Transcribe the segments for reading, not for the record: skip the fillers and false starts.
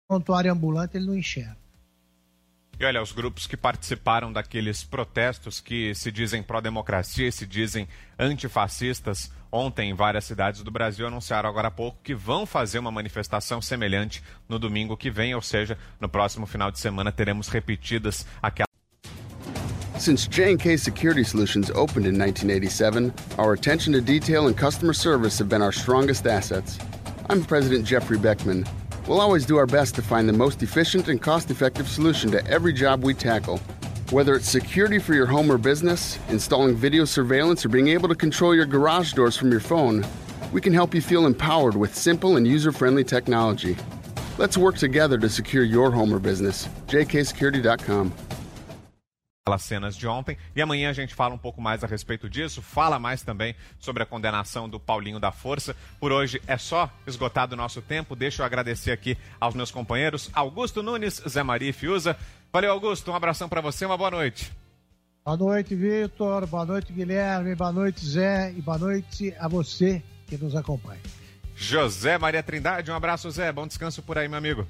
prontuário ambulante ele não enxerga. E olha, os grupos que participaram daqueles protestos que se dizem pró-democracia e se dizem antifascistas, ontem em várias cidades do Brasil anunciaram agora há pouco que vão fazer uma manifestação semelhante no domingo que vem, ou seja, no próximo final de semana teremos repetidas aquelas. Since J&K Security Solutions opened in 1987, our attention to detail and customer service have been our strongest assets. I'm President Jeffrey Beckman. We'll always do our best to find the most efficient and cost-effective solution to every job we tackle. Whether it's security for your home or business, installing video surveillance, or being able to control your garage doors from your phone, we can help you feel empowered with simple and user-friendly technology. Let's work together to secure your home or business. jksecurity.com. As cenas de ontem, e amanhã a gente fala um pouco mais a respeito disso, fala mais também sobre a condenação do Paulinho da Força. Por hoje é só, esgotado o nosso tempo. Deixa eu agradecer aqui aos meus companheiros Augusto Nunes, Zé Maria e Fiuza. Valeu, Augusto, um abração para você, uma boa noite. Boa noite, Vitor, boa noite, Guilherme, boa noite, Zé, e boa noite a você que nos acompanha. José Maria Trindade, um abraço, Zé, bom descanso por aí, meu amigo.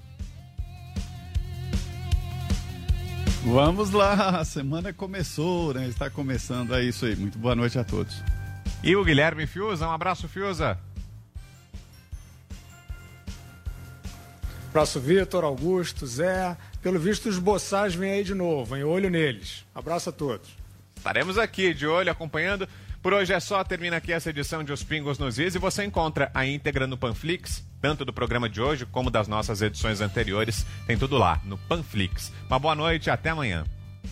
Vamos lá, a semana começou, né? Está começando, é isso aí. Muito boa noite a todos. E o Guilherme Fiuza, um abraço, Fiuza. Abraço, Vitor, Augusto, Zé. Pelo visto, os boçais vêm aí de novo, hein? Olho neles. Abraço a todos. Estaremos aqui de olho, acompanhando. Por hoje é só, termina aqui essa edição de Os Pingos nos Is e você encontra a íntegra no Panflix, tanto do programa de hoje como das nossas edições anteriores. Tem tudo lá, no Panflix. Uma boa noite e até amanhã.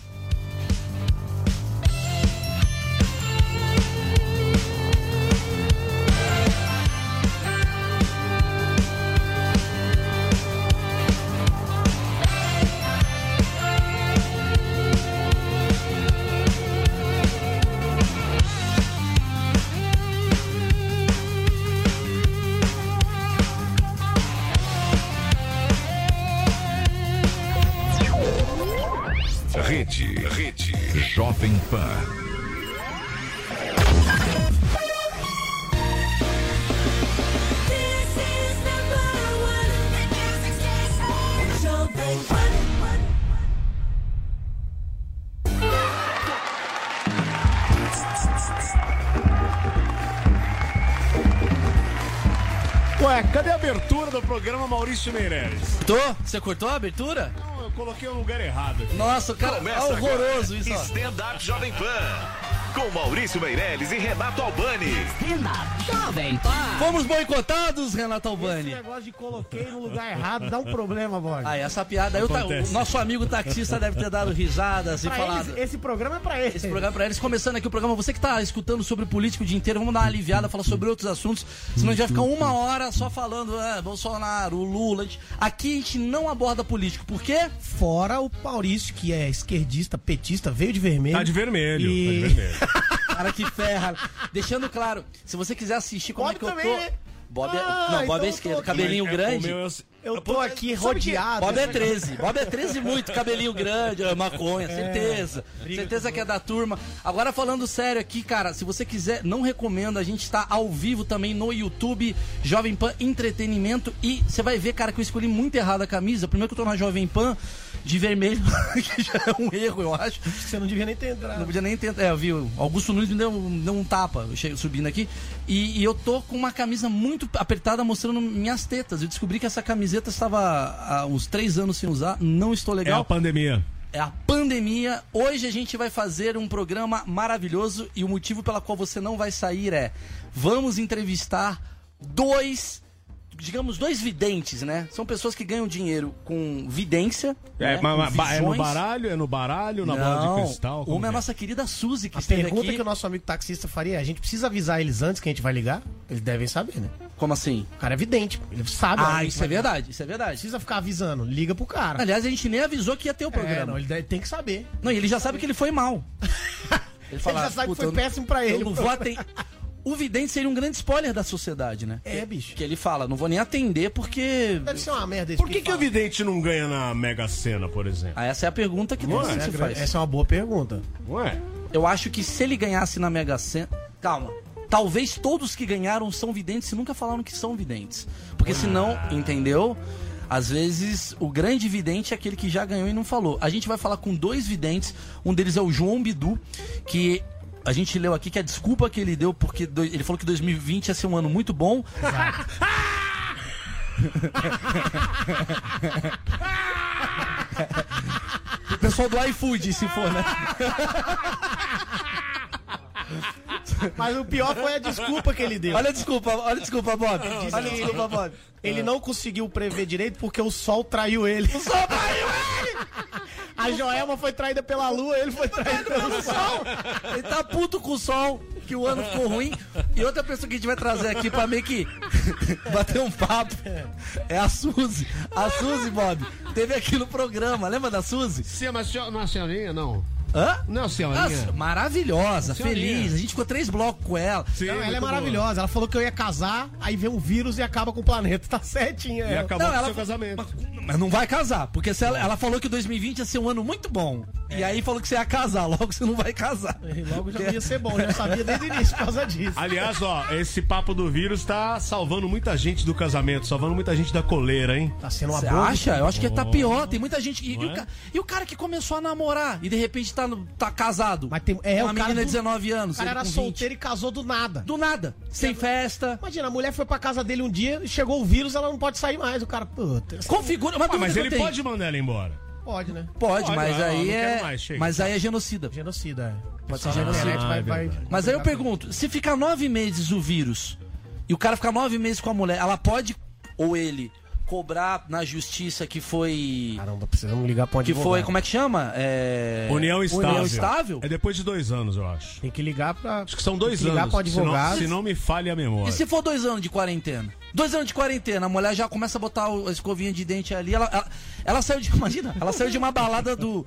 Rede Jovem Pan. Ué, cadê a abertura do programa Maurício Meirelles? Você cortou a abertura? Não, eu coloquei no lugar errado aqui. Nossa, o cara é horroroso isso, ó. Stand-up Jovem Pan. Com Maurício Meirelles e Renato Albani. Stand-up Jovem Pan. Fomos boicotados, Renato Albani. Esse negócio de coloquei no lugar errado dá um problema, Borges. Ah, essa piada aí, o nosso amigo taxista deve ter dado risadas e falado. Esse programa é pra eles. Esse programa é pra eles. Começando aqui o programa, você que tá escutando sobre política o dia inteiro, vamos dar uma aliviada, falar sobre outros assuntos, senão a gente vai ficar uma hora só falando, Bolsonaro, o Lula. Aqui a gente não aborda político, por quê? Fora o Maurício, que é esquerdista, petista, veio de vermelho. Tá de vermelho, tá de vermelho. Cara, que ferra. Deixando claro, se você quiser assistir como Bob é que também, eu tô... né? Bob é... Ah, não, Bob então é esquerdo, cabelinho grande. Eu tô aqui rodeado. Bob é 13. Bob é 13 muito, cabelinho grande, maconha, certeza. Certeza que é da turma. Agora falando sério aqui, cara, se você quiser, não recomendo, a gente tá ao vivo também no YouTube, Jovem Pan Entretenimento, e você vai ver, cara, que eu escolhi muito errado a camisa. Primeiro que eu tô na Jovem Pan de vermelho, que já é um erro, eu acho. Você não devia nem ter entrado. Não podia nem ter, eu vi, o Augusto Nunes me deu um tapa, subindo aqui, e eu tô com uma camisa muito apertada mostrando minhas tetas. Eu descobri que essa camiseta estava há uns 3 anos sem usar, não estou legal. É a pandemia. É a pandemia. Hoje a gente vai fazer um programa maravilhoso e o motivo pela qual você não vai sair é: vamos entrevistar dois videntes, né? São pessoas que ganham dinheiro com vidência. É, né? mas é no baralho, na bola de cristal? Uma é a nossa querida Suzy, que a esteve pergunta aqui. que o nosso amigo taxista faria é: a gente precisa avisar eles antes que a gente vai ligar? Eles devem saber, né? Como assim? O cara é vidente, ele sabe. Isso é verdade, isso é verdade. Precisa ficar avisando, liga pro cara. Aliás, a gente nem avisou que ia ter o programa. Não, ele tem que saber. Não, e ele já sabe que ele foi mal. Ele já sabe que foi péssimo pra ele. Eu não vou atender. O vidente seria um grande spoiler da sociedade, né? É, bicho. Que ele fala, não vou nem atender porque... Deve ser uma merda esse Por que o vidente não ganha na Mega Sena, por exemplo? Ah, essa é a pergunta que todo mundo se faz. Essa é uma boa pergunta. Ué? Eu acho que se ele ganhasse na Mega Sena... Calma. Talvez todos que ganharam são videntes e nunca falaram que são videntes. Porque senão, entendeu? Às vezes, o grande vidente é aquele que já ganhou e não falou. A gente vai falar com 2 videntes. Um deles é o João Bidu, que a gente leu aqui que a desculpa que ele deu, porque ele falou que 2020 ia ser um ano muito bom. O pessoal do iFood, se for, né? Mas o pior foi a desculpa que ele deu. Olha a desculpa, Bob. Olha a desculpa, Bob. Ele não conseguiu prever direito porque o sol traiu ele. O sol traiu ele! A Joelma foi traída pela lua, ele foi traído pelo sol. Ele tá puto com o sol, que o ano ficou ruim. E outra pessoa que a gente vai trazer aqui pra meio que bater um papo é a Suzy. A Suzy, Bob, teve aqui no programa. Lembra da Suzy? Sim, mas não é a senhorinha, não. Hã? Não, senhorinha. Maravilhosa, feliz. A gente ficou 3 blocos com ela. Sim, não, ela é maravilhosa. Boa. Ela falou que eu ia casar, aí vem um vírus e acaba com o planeta. Tá certinha. E acabou com o seu casamento. Mas não vai casar, porque se ela falou que 2020 ia ser um ano muito bom. E aí falou que você ia casar, logo você não vai casar. E logo já ia ser bom, já sabia desde o início por causa disso. Aliás, ó, esse papo do vírus tá salvando muita gente do casamento, salvando muita gente da coleira, hein? Tá sendo uma boa. Você acha? Eu acho que tá pior. Tem muita gente. E o cara que começou a namorar e de repente tá casado. Mas tem, uma menina de 19 anos. O cara era solteiro e casou do nada. Do nada. Sem festa. Imagina, a mulher foi pra casa dele um dia, chegou o vírus, ela não pode sair mais. O cara, puta. Configura. Mas ele pode mandar ela embora. Pode, né? Pode, mas aí mas aí é genocida. Genocida, é. Pode ser genocida. Mas aí eu pergunto, se ficar 9 meses o vírus e o cara ficar 9 meses com a mulher, ela pode, ou ele, cobrar na justiça que foi... Caramba, precisamos ligar pra onde que foi, como é que chama? União estável. União estável? É depois de 2 anos, eu acho. Tem que ligar pra... Acho que são 2 anos. Ligar pro advogado. Se não me falha a memória. E se for 2 anos de quarentena? 2 anos de quarentena, a mulher já começa a botar a escovinha de dente ali. Ela saiu de... Imagina, ela saiu de uma balada do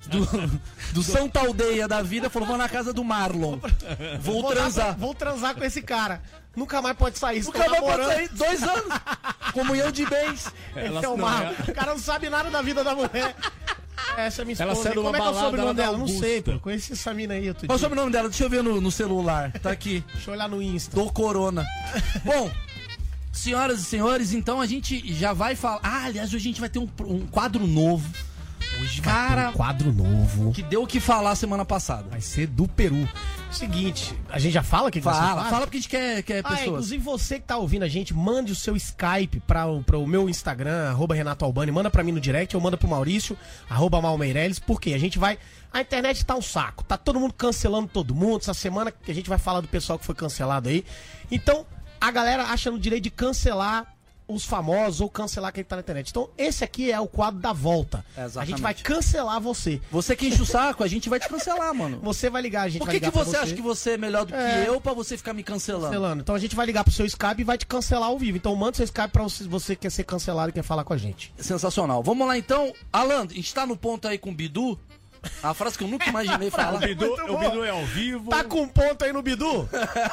Santa Aldeia da vida, falou, vou na casa do Marlon. Vou transar. Vou transar com esse cara. Nunca mais pode sair. Nunca mais pode sair. 2 anos. Comunhão de bens. Esse é o Marlon. O cara não sabe nada da vida da mulher. Essa é minha esposa. Ela saiu de uma Como é que é o sobrenome dela? Não Augusta. sei, pô. Conheci essa mina aí outro dia. Qual é o sobrenome dela? Deixa eu ver no celular. Tá aqui. Deixa eu olhar no Insta. Do Corona. Bom, senhoras e senhores, então a gente já vai falar... aliás, hoje a gente vai ter um quadro novo. Hoje vai ter um quadro novo. Que deu o que falar semana passada. Vai ser do Peru. Seguinte, a gente já fala que fala porque a gente quer pessoas. Inclusive você que tá ouvindo a gente, mande o seu Skype para o meu Instagram, @Renato Albani, manda pra mim no direct, ou manda pro Maurício, @Malmeireles, porque a gente vai... A internet tá um saco, tá todo mundo cancelando todo mundo, essa semana que a gente vai falar do pessoal que foi cancelado aí. Então, a galera acha no direito de cancelar os famosos ou cancelar quem tá na internet. Então, esse aqui é o quadro da volta. Exatamente. A gente vai cancelar você. Você que enche o saco, a gente vai te cancelar, mano. Você vai ligar, a gente Por vai ligar que você acha que você é melhor do que eu pra você ficar me cancelando? Então a gente vai ligar pro seu Skype e vai te cancelar ao vivo. Então manda seu Skype pra você que quer ser cancelado e quer falar com a gente. Sensacional. Vamos lá então. Alan, a gente tá no ponto aí com o Bidu. A frase que eu nunca imaginei falar. O Bidu é ao vivo. Tá com ponto aí no Bidu?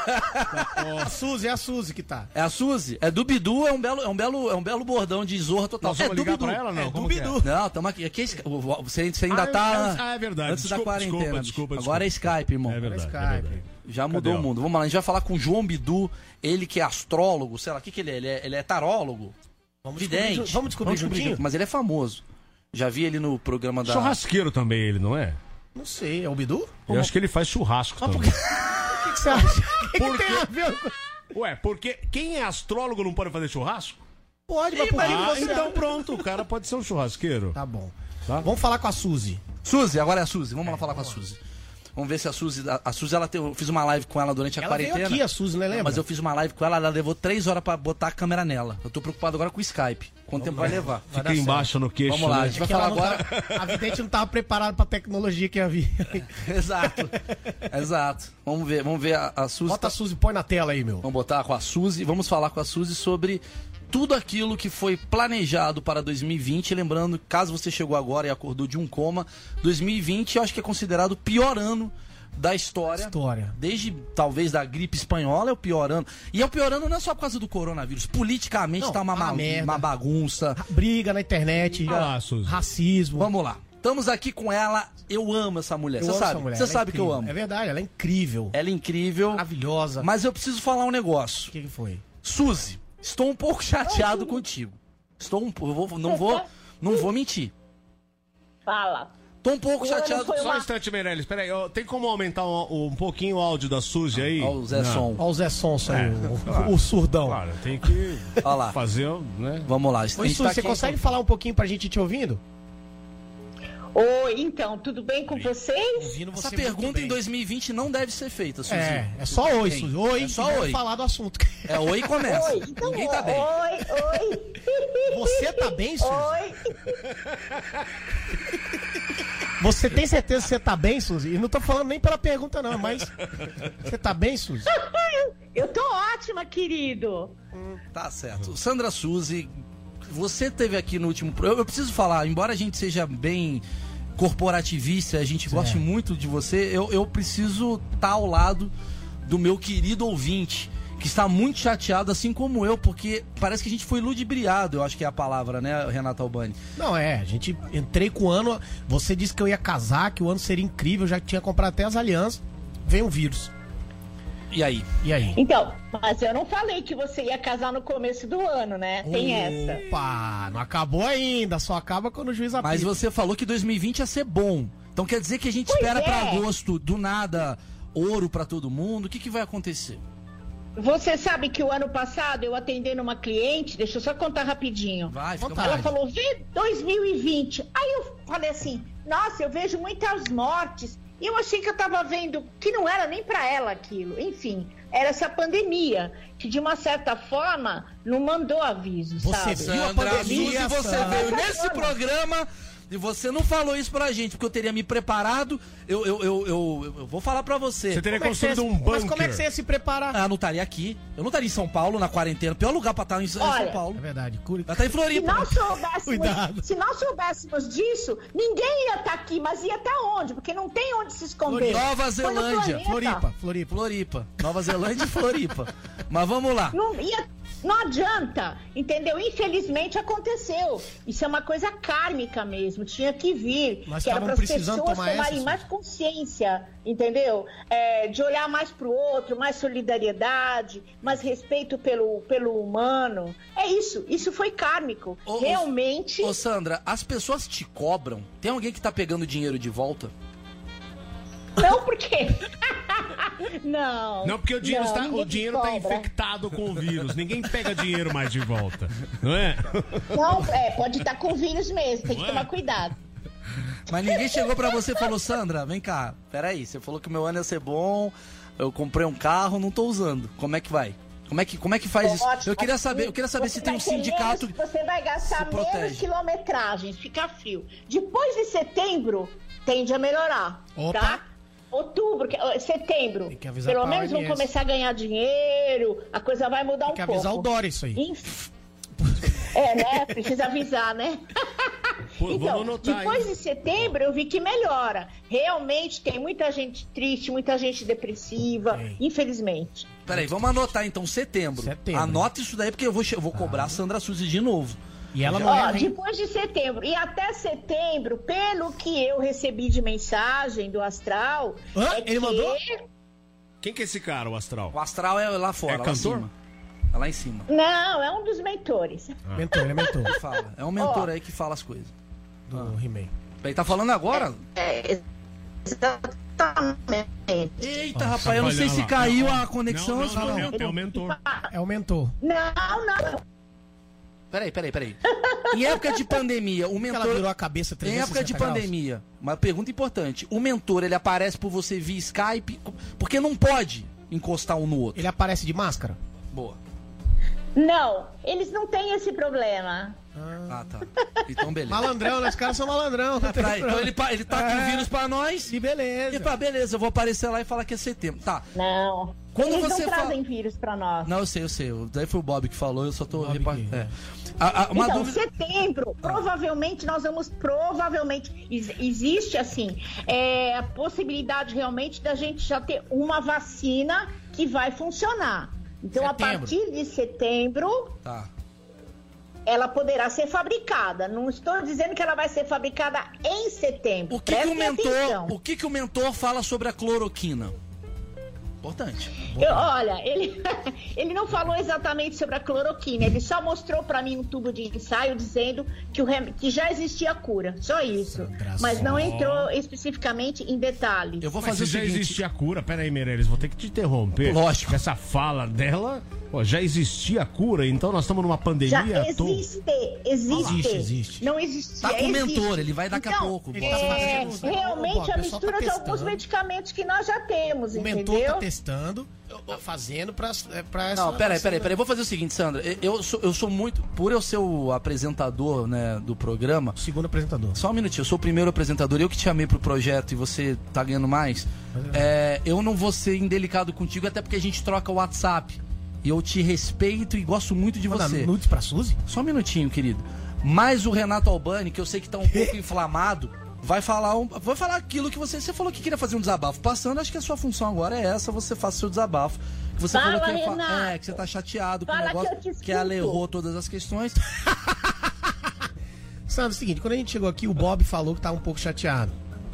É a Suzy que tá. É a Suzy? É do Bidu, é um belo bordão de Zorra total. Nós vamos ligar pra ela, não? É do Bidu. Não, tamo aqui. Você ainda tá é verdade. antes da quarentena. Desculpa. Agora é Skype, irmão. É verdade. Skype. Já mudou o mundo. Vamos lá, a gente vai falar com o João Bidu, ele que é astrólogo, sei lá, o que ele é? Ele é tarólogo? Vidente. Vamos descobrir juntinho? Mas ele é famoso. Já vi ele no programa da... Churrasqueiro também ele, não é? Não sei, é o Bidu? Eu acho que ele faz churrasco também. O que você acha? O que tem a ver com... Ué, porque quem é astrólogo não pode fazer churrasco? Pode, mas por que você... Então pronto, o cara pode ser um churrasqueiro. Tá bom. Tá? Vamos falar com a Suzy. Suzy, agora é a Suzy. Vamos lá falar com a Suzy. Vamos ver se a Suzy... A Suzy, eu fiz uma live com ela durante a quarentena. Ela veio aqui, a Suzy, né? Lembra? Mas eu fiz uma live com ela, ela levou 3 horas pra botar a câmera nela. Eu tô preocupado agora com o Skype. Quanto tempo vai levar? Fica embaixo no queixo. Vamos lá, a gente vai falar agora... A vidente não tava preparada pra tecnologia que havia. Exato. Vamos ver a Suzy. Bota a Suzy, põe na tela aí, meu. Vamos botar com a Suzy. Vamos falar com a Suzy sobre tudo aquilo que foi planejado para 2020. Lembrando, caso você chegou agora e acordou de um coma, 2020 eu acho que é considerado o pior ano da história. Desde, talvez, da gripe espanhola, é o pior ano. E é o pior ano não é só por causa do coronavírus. Politicamente não, tá uma bagunça. Briga na internet. Racismo. Vamos lá. Estamos aqui com ela. Eu amo essa mulher. Você sabe, você sabe que eu amo. É verdade, ela é incrível. Ela é incrível. Maravilhosa. Mas eu preciso falar um negócio. O que foi? Suzy, estou um pouco chateado contigo. Não vou mentir. Fala. Tô um pouco chateado. Só um instante, Meirelles. Peraí, tem como aumentar um pouquinho o áudio da Suzy aí? Olha o Zé Som. Olha o Zé Sonso aí, o surdão. Claro, tem que fazer, né? Vamos lá. Oi, Suzy, você consegue falar um pouquinho pra gente te ouvindo? Oi, então, tudo bem com vocês? Essa pergunta em 2020 não deve ser feita, Suzy. É só oi, Suzy. Oi, é só oi. Falar do assunto. É oi e começa. Oi, então, Ninguém tá bem. Oi. Você tá bem, Suzy? Oi. Você tem certeza que você tá bem, Suzy? E não tô falando nem pela pergunta, não, mas... Você tá bem, Suzy? Eu tô ótima, querido. Tá certo. Sandra Suzy, você teve aqui no último... Eu preciso falar, embora a gente seja bem corporativista, a gente goste muito de você, eu preciso estar ao lado do meu querido ouvinte, que está muito chateado, assim como eu, porque parece que a gente foi ludibriado, eu acho que é a palavra, né, Renato Albani? Não, a gente entrei com o ano, você disse que eu ia casar, que o ano seria incrível, já tinha comprado até as alianças, veio um vírus. E aí? Então, mas eu não falei que você ia casar no começo do ano, né? Tem essa. Opa, não acabou ainda, só acaba quando o juiz apita. Mas você falou que 2020 ia ser bom, então quer dizer que a gente espera pra agosto, do nada, ouro pra todo mundo, o que vai acontecer? Você sabe que o ano passado eu atendendo uma cliente, deixa eu só contar rapidinho. Vai, fica Ela falou, vê 2020. Aí eu falei assim, nossa, eu vejo muitas mortes. E eu achei que eu tava vendo que não era nem pra ela aquilo. Enfim, era essa pandemia, que de uma certa forma não mandou aviso, sabe? Você viu a pandemia, você veio nesse programa... E você não falou isso pra gente, porque eu teria me preparado. Eu vou falar pra você. Você teria construído um bunker. Mas como é que você ia se preparar? Ah, não estaria aqui. Eu não estaria em São Paulo, na quarentena. Pior lugar pra estar em São Paulo. É verdade. Ela tá em Floripa. Se nós soubéssemos disso, ninguém ia estar aqui, mas ia estar onde? Porque não tem onde se esconder. Nova Zelândia. Floripa. Nova Zelândia e Floripa. Mas vamos lá. Não adianta, entendeu? Infelizmente aconteceu. Isso é uma coisa kármica mesmo, tinha que vir. Mas que era para as pessoas tomarem mais consciência, entendeu? De olhar mais pro outro, mais solidariedade, mais respeito pelo humano. É isso foi kármico. Realmente... Ô Sandra, as pessoas te cobram? Tem alguém que tá pegando dinheiro de volta? Não, por quê? Não. Não, porque o dinheiro tá infectado com o vírus. Ninguém pega dinheiro mais de volta. Não é? Não, pode estar com vírus mesmo. Tem que tomar cuidado. Mas ninguém chegou pra você e falou, Sandra, vem cá, peraí, você falou que o meu ano ia ser bom, eu comprei um carro, não tô usando. Como é que vai? Como é que faz isso? Eu queria saber se tem um sindicato que você vai gastar menos quilometragem, fica frio. Depois de setembro, tende a melhorar. Opa. Tá? Outubro, setembro, pelo menos vão começar a ganhar dinheiro, a coisa vai mudar um pouco. Tem que avisar o Dória isso aí. Né? Precisa avisar, né? Então, depois de setembro eu vi que melhora. Realmente tem muita gente triste, muita gente depressiva, infelizmente. Peraí, vamos anotar então setembro. Anota isso daí porque eu vou cobrar a Sandra Suzy de novo. E ela não depois de setembro e até setembro, pelo que eu recebi de mensagem do Astral, ele mandou? Quem que é esse cara, o Astral? O Astral é lá fora, é cantor? É lá em cima. Não, é um dos mentores. Mentor, é mentor. É um mentor aí que fala as coisas. Do He-Man. Ele tá falando agora? Exatamente. Eita, rapaz, eu não sei se caiu a conexão. Não, é o mentor. É o mentor. Não. Peraí. Em época de pandemia, o mentor... Ela virou a cabeça 360 Em época de pandemia, uma pergunta importante. O mentor, ele aparece por você via Skype? Porque não pode encostar um no outro. Ele aparece de máscara? Boa. Não, eles não têm esse problema. Ah, tá. Então, beleza. Malandrão, né? Os caras são malandrão. Então ele tá com o vírus pra nós. E beleza. E beleza, eu vou aparecer lá e falar que é setembro. Tá. Não. Quando eles você não trazem vírus pra nós. Não, eu sei. Daí foi o Bob que falou, eu só tô repartindo. Então, setembro, provavelmente nós vamos... Existe, assim, a possibilidade realmente da gente já ter uma vacina que vai funcionar. Então, a partir de setembro... Tá. Ela poderá ser fabricada. Não estou dizendo que ela vai ser fabricada em setembro. O que o mentor fala sobre a cloroquina? Importante. Olha, ele não falou exatamente sobre a cloroquina, ele só mostrou pra mim um tubo de ensaio dizendo que já existia cura, só isso. Mas não entrou especificamente em detalhes. Eu vou fazer o seguinte... já existia cura, peraí, Meirelles, vou ter que te interromper. Lógico. Essa fala dela, já existia cura, então nós estamos numa pandemia... Já existe. Não existia. Tá com o mentor, ele vai daqui a pouco. Realmente a mistura de alguns medicamentos que nós já temos, o entendeu? mentor tá testando, tá fazendo pra essa... Não, peraí. Vou fazer o seguinte, Sandra. Eu sou muito... Por eu ser o apresentador, né, do programa... Segundo apresentador. Só um minutinho. Eu sou o primeiro apresentador. Eu que te chamei pro projeto e você tá ganhando mais. Eu não vou ser indelicado contigo, até porque a gente troca o WhatsApp. E eu te respeito e gosto muito de você. Nudes pra Suzy? Só um minutinho, querido. Mas o Renato Albani, que eu sei que tá um pouco inflamado... Vai falar aquilo que você falou que queria fazer um desabafo. Passando, acho que a sua função agora é essa, você faça o seu desabafo. Você falou que você tá chateado com o negócio, que ela errou todas as questões. Sabe o seguinte, quando a gente chegou aqui, o Bob falou que tá um pouco chateado.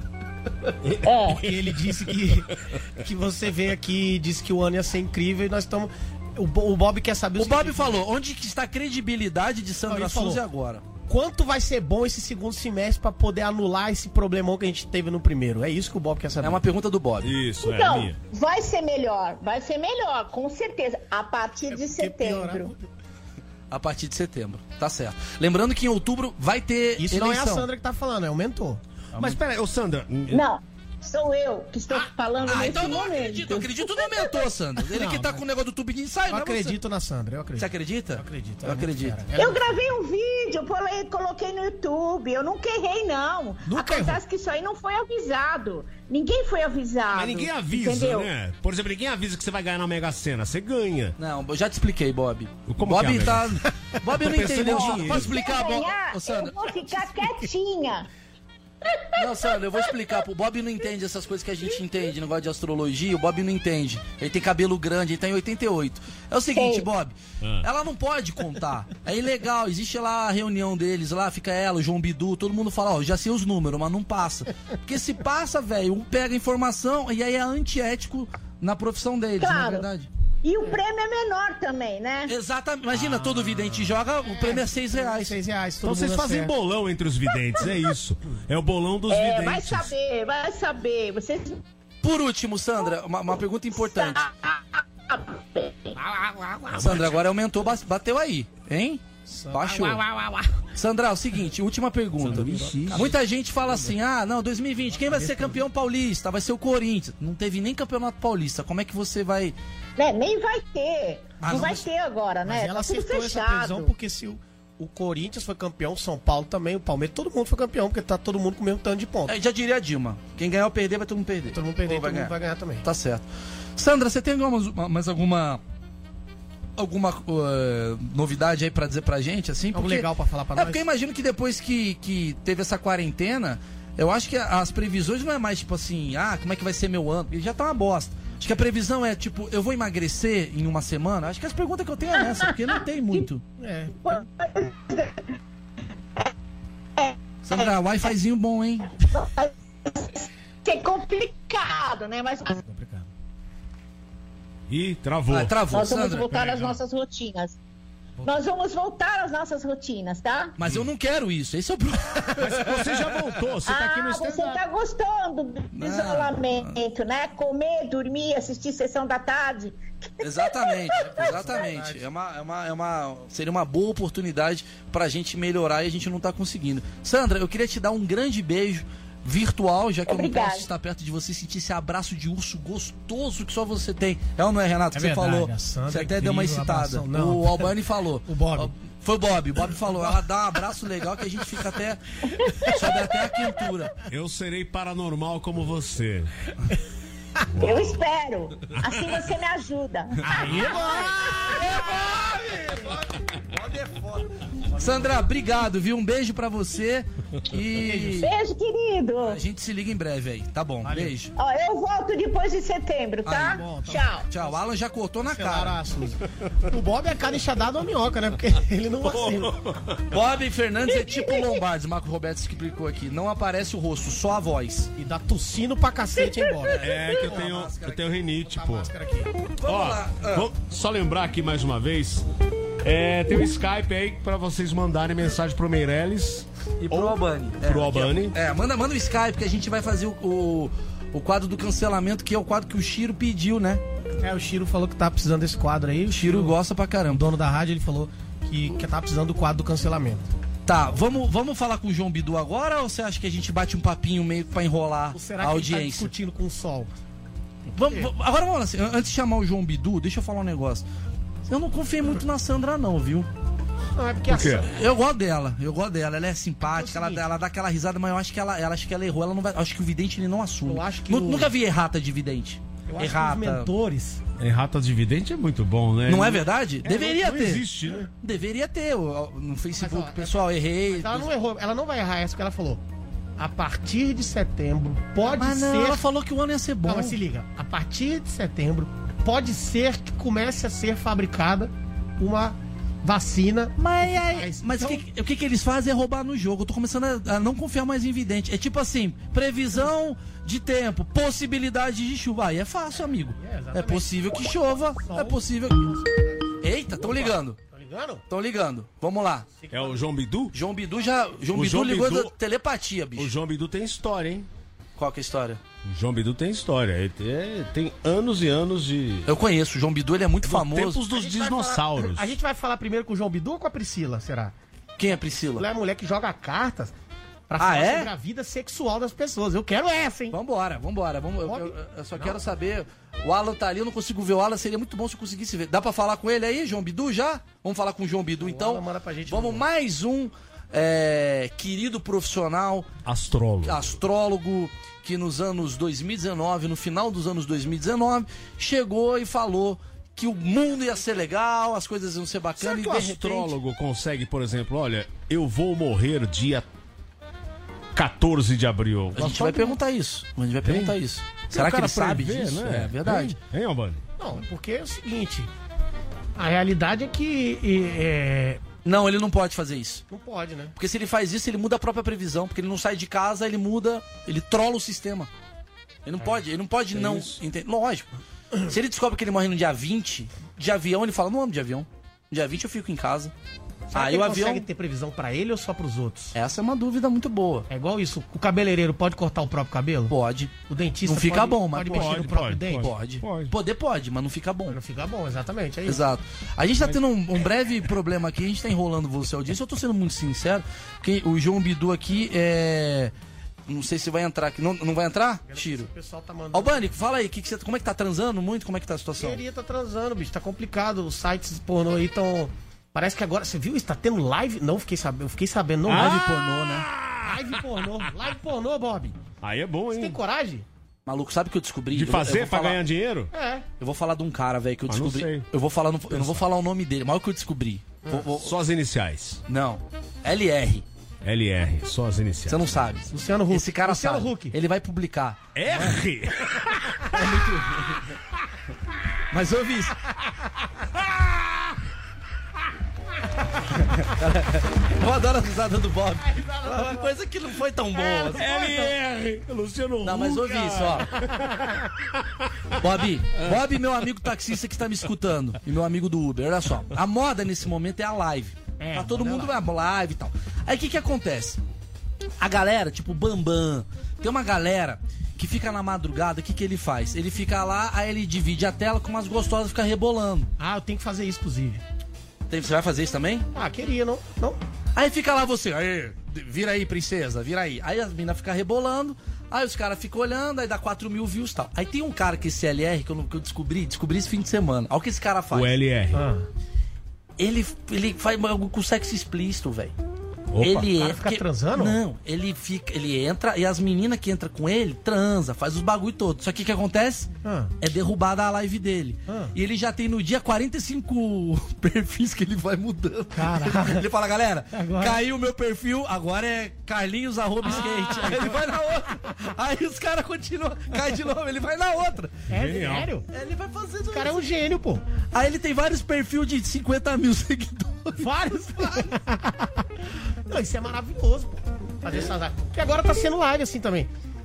Porque ele disse que você veio aqui e disse que o ano ia ser incrível e nós estamos... O Bob quer saber o Bob falou, onde que está a credibilidade de Sandra Suzy agora? Quanto vai ser bom esse segundo semestre pra poder anular esse problemão que a gente teve no primeiro? É isso que o Bob quer saber. É uma pergunta do Bob. Isso, então, minha. Vai ser melhor, com certeza, a partir de setembro. A partir de setembro, tá certo. Lembrando que em outubro vai ter isso eleição. Não é a Sandra que tá falando, é o mentor. Mas peraí, ô Sandra... Não. Sou eu que estou falando nesse então não momento. Eu acredito no mentor, Sandra. Ele que tá com o negócio do tubo de ensaio, Eu acredito na Sandra, eu acredito. Você acredita? Eu acredito. Eu acredito. Eu gravei um vídeo, coloquei no YouTube. Eu nunca errei, não. Acontece que isso aí não foi avisado. Ninguém foi avisado. Mas ninguém avisa, entendeu? né? Por exemplo, ninguém avisa que você vai ganhar na Mega Sena. Você ganha. Não, eu já te expliquei, Bob. Como Bob que é, tá... Bob não entendeu. Posso explicar, Bob? Eu vou ficar quietinha. Não, Sandra, eu vou explicar. O Bob não entende essas coisas que a gente entende, negócio de astrologia. O Bob não entende. Ele tem cabelo grande, ele tá em 88. É o seguinte, Bob, ela não pode contar. É ilegal, existe lá a reunião deles, lá fica ela, o João Bidu, todo mundo fala, já sei os números, mas não passa. Porque se passa, velho, um pega a informação e aí é antiético na profissão deles, claro. Não é verdade? E o prêmio é menor também, né? Exatamente. Imagina, todo vidente joga, o prêmio é R$6. R$6. Então vocês fazem bolão entre os videntes, é isso. É o bolão dos videntes. Vai saber. Vocês... Por último, Sandra, uma pergunta importante. Sandra, agora aumentou, bateu aí, hein? Baixou. Sandra, é o seguinte, última pergunta. Muita gente fala assim, 2020, quem vai ser campeão paulista? Vai ser o Corinthians. Não teve nem campeonato paulista. Como é que você vai... nem vai ter. Não vai ter agora, né? Mas ela acertou essa previsão porque se o Corinthians foi campeão, o São Paulo também, o Palmeiras, todo mundo foi campeão, porque tá todo mundo com o mesmo tanto de pontos. Já diria a Dilma, quem ganhar ou perder, vai todo mundo perder. Todo mundo perder, todo mundo vai ganhar também. Tá certo. Sandra, você tem mais alguma novidade aí pra dizer pra gente, assim? Algo legal pra falar pra nós? Porque eu imagino que depois que teve essa quarentena, eu acho que as previsões não é mais tipo assim, como é que vai ser meu ano? Porque já tá uma bosta. Acho que a previsão é tipo, eu vou emagrecer em uma semana? Acho que as perguntas que eu tenho é essa, porque não tem muito. Sandra, Wi-Fizinho bom, hein? É complicado, né? Mas... complicado. Ih, travou. Travou, Nós vamos Sandra. voltar às nossas rotinas. Nós vamos voltar às nossas rotinas, tá? Mas eu não quero isso, esse é o problema. Mas você já voltou, você tá aqui no stand-up. Você tá gostando do isolamento, né? Comer, dormir, assistir sessão da tarde. Exatamente. Seria uma boa oportunidade pra gente melhorar e a gente não tá conseguindo. Sandra, eu queria te dar um grande beijo virtual, já que Obrigada. Eu não posso estar perto de você, sentir esse abraço de urso gostoso que só você tem. É ou não é, Renato? É que verdade, você falou. Sandra, Você até deu uma excitada. O Albani falou. O Bob. Foi o Bob. O Bob falou. Ela dá um abraço legal que a gente fica até... sobe até a quentura. Eu serei paranormal como você. Eu espero. Assim você me ajuda. Bob é foda. Sandra, obrigado, viu? Um beijo pra você e... Beijo, querido. A gente se liga em breve aí, tá bom? Valeu. Beijo. Ó, eu volto depois de setembro, tá? Aí, bom, tá Tchau. Tchau, o Alan já cortou na cara. O Bob é a cara enxadada ou minhoca, né? Porque ele não vacila. Bob Fernandes é tipo Lombardi, Marco Roberto explicou aqui. Não aparece o rosto, só a voz. E dá tossindo pra cacete, hein, Bob? É que eu tenho tenho rinite, pô. Vamos lá. Vou só lembrar aqui mais uma vez. Tem o Skype aí pra vocês mandarem mensagem pro Meirelles. E pro Albani. Pro Albani. Manda o Skype que a gente vai fazer o quadro do cancelamento, que é o quadro que o Chiro pediu, né? O Chiro falou que tá precisando desse quadro aí. O Chiro gosta pra caramba. O dono da rádio, ele falou que tá precisando do quadro do cancelamento. Tá, vamos falar com o João Bidu agora ou você acha que a gente bate um papinho meio pra enrolar Ou será a que audiência? ele tá discutindo com o sol? Agora vamos lá, assim, antes de chamar o João Bidu, deixa eu falar um negócio. Eu não confiei muito na Sandra não, viu? Não, é porque Por quê? Eu gosto dela, ela é simpática, ela dá aquela risada, mas eu acho que ela errou, ela não vai, acho que o vidente ele não assume. Eu acho que Nunca vi errata de vidente. Eu acho que os mentores... Errata de vidente é muito bom, né? Não é verdade? Deveria não ter. Existe, né? Deveria ter no Facebook, pessoal, errei. Mas ela não errou, ela não vai errar essa que ela falou. A partir de setembro pode ser... Não, ela falou que o ano ia ser bom. Não, mas se liga, a partir de setembro pode ser que comece a ser fabricada uma vacina. Mas então... o que eles fazem é roubar no jogo. Eu tô começando a não confiar mais em vidente. É tipo assim, previsão de tempo, possibilidade de chuva. Aí é fácil, amigo. É possível que chova, é possível que... Eita, tão ligando. Estão ligando. Vamos lá. É o João Bidu? João Bidu ligou da telepatia, bicho. O João Bidu tem história, hein? Qual que é a história? O João Bidu tem história. Ele tem anos e anos de... Eu conheço. O João Bidu, ele é muito famoso. Tempos dos dinossauros. A gente vai falar primeiro com o João Bidu ou com a Priscila, será? Quem é a Priscila? Ela é a mulher que joga cartas pra falar sobre a vida sexual das pessoas. Eu quero essa, hein? Vambora. Eu só quero saber... O Alan tá ali, eu não consigo ver o Alan. Seria muito bom se eu conseguisse ver. Dá pra falar com ele aí, João Bidu, já? Vamos falar com o João Bidu, então. Manda pra gente. Vamos mais um querido profissional. Astrólogo, que nos anos 2019, no final dos anos 2019, chegou e falou que o mundo ia ser legal, as coisas iam ser bacanas. Será que o astrólogo consegue, por exemplo, olha, eu vou morrer dia 14 de abril. A gente vai perguntar isso. Será que ele sabe disso? Né? É verdade. Hein, Albani? Não, porque é o seguinte, a realidade é que... Não, ele não pode fazer isso. Não pode, né? Porque se ele faz isso, ele muda a própria previsão. Porque ele não sai de casa, ele muda, ele trola o sistema. Ele não pode não... Lógico. Se ele descobre que ele morre no dia 20 de avião, ele fala, não ando de avião. No dia 20 eu fico em casa. Será que ele consegue ter previsão pra ele ou só pros outros? Essa é uma dúvida muito boa. É igual isso, o cabeleireiro pode cortar o próprio cabelo? Pode. O dentista não fica bom, mas pode mexer no próprio dente? Pode. Poder pode, mas não fica bom. Não fica bom, exatamente, é isso. Exato. A gente tá tendo um breve problema aqui, a gente tá enrolando você, audiência. Eu tô sendo muito sincero, porque o João Bidu aqui não sei se vai entrar aqui. Não vai entrar? Tiro. O pessoal tá mandando. Albani, fala aí, como é que tá transando muito? Como é que tá a situação? Queria tá transando, bicho, tá complicado. Os sites pornô aí tão... Parece que agora, você viu isso? Tá tendo live? Não, eu fiquei sabendo, não. Live pornô, né? Live pornô, Bob. Aí é bom, hein? Você tem coragem? Maluco, sabe o que eu descobri? De fazer pra ganhar dinheiro? É. Eu vou falar de um cara, velho, que eu descobri. Não sei. Eu não vou falar o nome dele, mas é o que eu descobri. Só as iniciais. Não. LR. LR, só as iniciais. Você não sabe. Luciano Huck. Esse cara Luciano sabe. Huck. Ele vai publicar. R? É muito... Mas eu vi isso. Eu adoro a risada do Bob. Uma coisa que não foi tão boa. LR, Luciano Huck. Não, mas ouvi isso, ó. Bob, meu amigo taxista que tá me escutando. E meu amigo do Uber, olha só. A moda nesse momento é a live. Tá todo mundo na live e tal. Aí o que acontece? A galera, tipo Bambam, tem uma galera que fica na madrugada, o que ele faz? Ele fica lá, aí ele divide a tela com umas gostosas, fica rebolando. Ah, eu tenho que fazer isso, inclusive. Você vai fazer isso também? Ah, queria, não. Aí fica lá você, aí, vira aí, princesa, vira aí. Aí as meninas ficam rebolando, aí os caras ficam olhando, aí dá 4 mil views e tal. Aí tem um cara que esse LR, que eu descobri esse fim de semana. Olha o que esse cara faz. O LR. Ele faz algo com sexo explícito, velho. Ele fica transando? Não, ele entra e as meninas que entram com ele transa, faz os bagulho todo. Só que o que acontece? É derrubada a live dele. E ele já tem no dia 45 perfis que ele vai mudando. Caralho. Ele fala, galera, caiu o meu perfil, agora é Carlinhos @skate. Aí ele vai na outra. Aí os caras continuam, cai de novo, ele vai na outra. É sério? Ele vai fazendo isso. O cara é um gênio, pô. Aí ele tem vários perfis de 50 mil seguidores. Vários? Não, isso é maravilhoso, pô. Fazer essas lives. Porque agora tá sendo live assim também.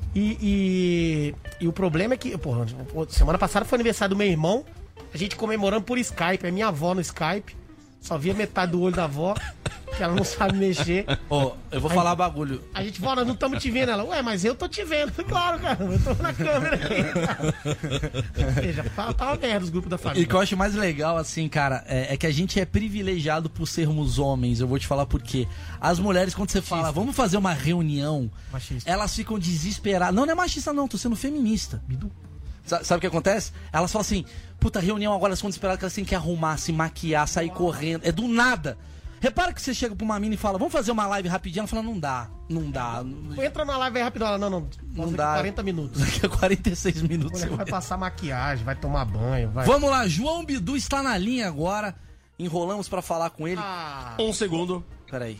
E o problema é que, porra, semana passada foi aniversário do meu irmão, a gente comemorando por Skype, é minha avó no Skype, só via metade do olho da avó, que ela não sabe mexer. Ó, eu vou falar bagulho. A gente, vó, nós não estamos te vendo. Ela, ué, mas eu tô te vendo. Claro, cara, eu tô na câmera aqui. Ou seja, tá uma merda os grupos da família. E o que eu acho mais legal, assim, cara, é que a gente é privilegiado por sermos homens. Eu vou te falar por quê. As mulheres, quando você fala, vamos fazer uma reunião, Machista. elas ficam desesperadas. Não é machista, não, tô sendo feminista. Sabe o que acontece? Elas falam assim, puta, reunião agora, elas ficam desesperadas que elas têm que arrumar, se maquiar, sair correndo. É do nada. Repara que você chega pra uma mina e fala, vamos fazer uma live rapidinho. Ela fala, não dá. Entra na live aí rapidão. Ela, não dá. 40 minutos. Daqui a 46 minutos. Vai passar maquiagem, vai tomar banho. Vai... Vamos lá, João Bidu está na linha agora. Enrolamos pra falar com ele. Um segundo. Peraí.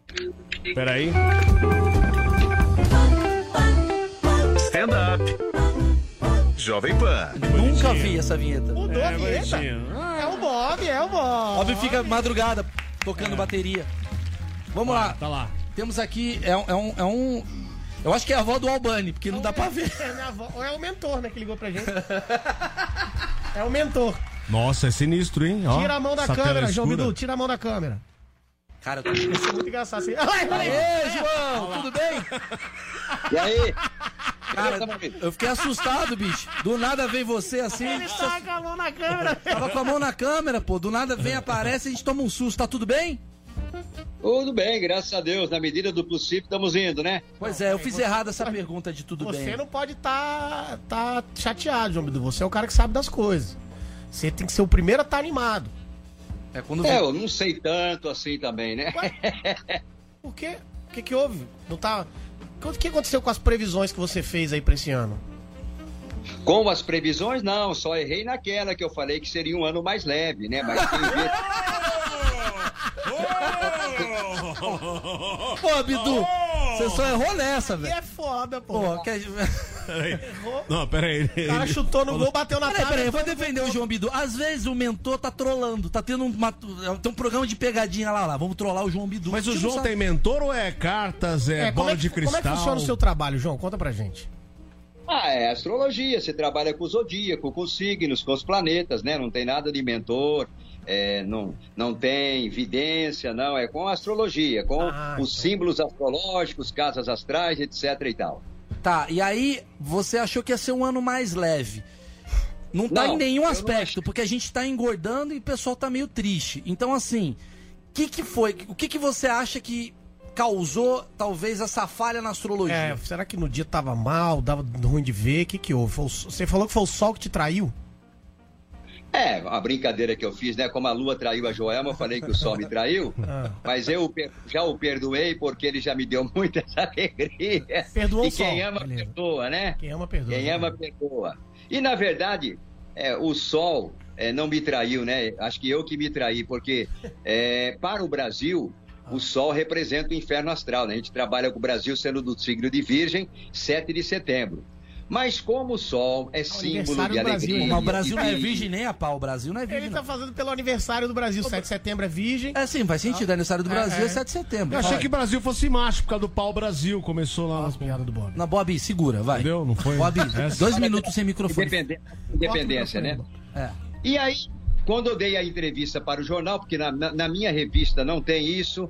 Stand up. Jovem Pan. Nunca vi essa vinheta. Mudou a vinheta. É o Bob. Bob fica madrugada tocando bateria. Vamos lá. Tá lá. Temos aqui, eu acho que é a avó do Albani, porque não dá pra ver. É minha avó, ou é o mentor, né, que ligou pra gente. É o mentor. Nossa, é sinistro, hein? Ó, tira a mão da câmera, João Bidu, tira a mão da câmera. Cara, eu tô... Isso é muito engraçado assim. Aê, João, tudo bem? E aí? Cara, eu fiquei assustado, bicho. Do nada vem você assim. Ele tava com a mão na câmera. Tava com a mão na câmera, pô. Do nada vem, aparece e a gente toma um susto. Tá tudo bem? Tudo bem, graças a Deus. Na medida do possível, estamos indo, né? Pois é, eu fiz errado essa pergunta de tudo bem. Você não pode tá chateado, João Bidu. Você é o cara que sabe das coisas. Você tem que ser o primeiro a estar animado. Eu não sei tanto assim também, né? Por quê? O que houve? Não tá... O que aconteceu com as previsões que você fez aí pra esse ano? Com as previsões, não. Só errei naquela que eu falei que seria um ano mais leve, né? Mas tem Pô, Bidu, você só errou nessa, velho. É foda, pô. Não, peraí. O cara chutou no gol, bateu na trave. Peraí, eu vou defender o João Bidu. Às vezes o mentor tá trolando, tá tendo tem um programa de pegadinha lá. Vamos trollar o João Bidu. Mas o João tem mentor ou é cartas, bola de cristal? Como é que funciona o seu trabalho, João? Conta pra gente. É astrologia. Você trabalha com o zodíaco, com os signos, com os planetas, né? Não tem nada de mentor. Não tem vidência, não, é com astrologia, com os símbolos astrológicos, casas astrais, etc e tal. Tá, e aí você achou que ia ser um ano mais leve. Não tá em nenhum aspecto, porque a gente tá engordando e o pessoal tá meio triste. Então, assim, o que você acha que causou, talvez, essa falha na astrologia? Será que no dia tava mal, dava ruim de ver? O que houve? Você falou que foi o sol que te traiu? A brincadeira que eu fiz, né? Como a lua traiu a Joelma, eu falei que o sol me traiu. Mas eu já o perdoei porque ele já me deu muita alegria. Perdoou e o sol. quem ama, perdoa, né? Quem ama, perdoa. Quem ama, perdoa. E, na verdade, o sol não me traiu, né? Acho que eu que me traí, porque para o Brasil, o sol representa o inferno astral, né? A gente trabalha com o Brasil sendo do signo de Virgem, 7 de setembro. Mas como o sol é símbolo de alegria... Mas o Brasil não é virgem nem a pau, o Brasil não é virgem. Ele tá fazendo pelo aniversário do Brasil, 7 de setembro é virgem. Sim, faz sentido, aniversário do Brasil é 7 de setembro. Eu achei que o Brasil fosse macho, por causa do pau Brasil, começou lá nas piadas do Bob. Na Bob, segura, vai. Entendeu? Não foi? Bob, 2 minutos sem microfone. Independência, né? E aí, quando eu dei a entrevista para o jornal, porque na minha revista não tem isso,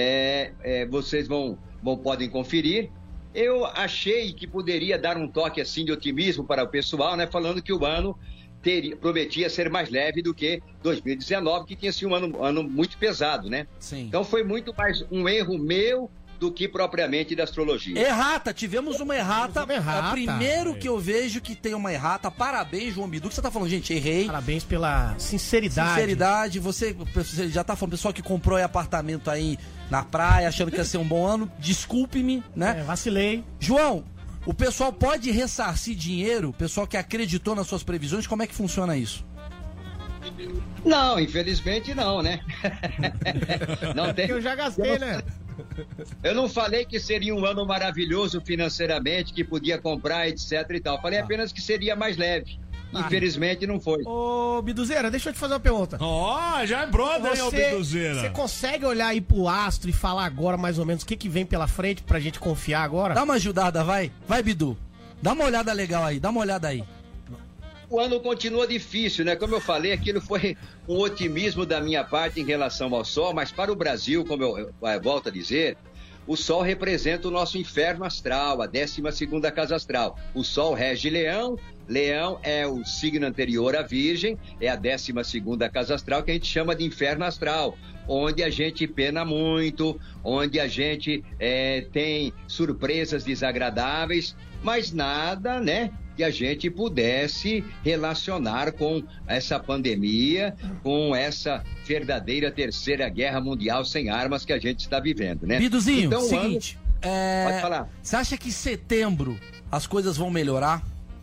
vocês podem conferir, eu achei que poderia dar um toque assim de otimismo para o pessoal, né? Falando que o ano prometia ser mais leve do que 2019, que tinha sido um ano muito pesado, né? Sim. Então foi muito mais um erro meu do que propriamente da astrologia. Errata, tivemos uma errata. É o primeiro que eu vejo que tem uma errata. Parabéns, João Bidu, que você tá falando, gente, errei. Parabéns pela sinceridade. Você já tá falando, pessoal que comprou apartamento aí na praia, achando que ia ser um bom ano, desculpe-me, né? Vacilei. João, o pessoal pode ressarcir dinheiro, o pessoal que acreditou nas suas previsões, como é que funciona isso? Não, infelizmente não, né? Não tem. Eu já gastei, né? Eu não falei que seria um ano maravilhoso financeiramente, que podia comprar, etc e tal. Falei apenas que seria mais leve. Infelizmente não foi. Ô, Biduzeira, deixa eu te fazer uma pergunta. Já é brother, hein, ô Biduzeira? Você consegue olhar aí pro astro e falar agora mais ou menos o que vem pela frente pra gente confiar agora? Dá uma ajudada, vai. Vai, Bidu. Dá uma olhada legal aí, dá uma olhada aí. O ano continua difícil, né? Como eu falei, aquilo foi um otimismo da minha parte em relação ao Sol, mas para o Brasil, como eu volto a dizer, o Sol representa o nosso inferno astral, a 12ª casa astral. O Sol rege Leão, Leão é o signo anterior à Virgem, é a 12ª casa astral, que a gente chama de inferno astral, onde a gente pena muito, onde a gente tem surpresas desagradáveis, mas nada, né, que a gente pudesse relacionar com essa pandemia, com essa verdadeira terceira guerra mundial sem armas que a gente está vivendo, né? Biduzinho, então, seguinte, pode falar. Você acha que em setembro as coisas vão melhorar?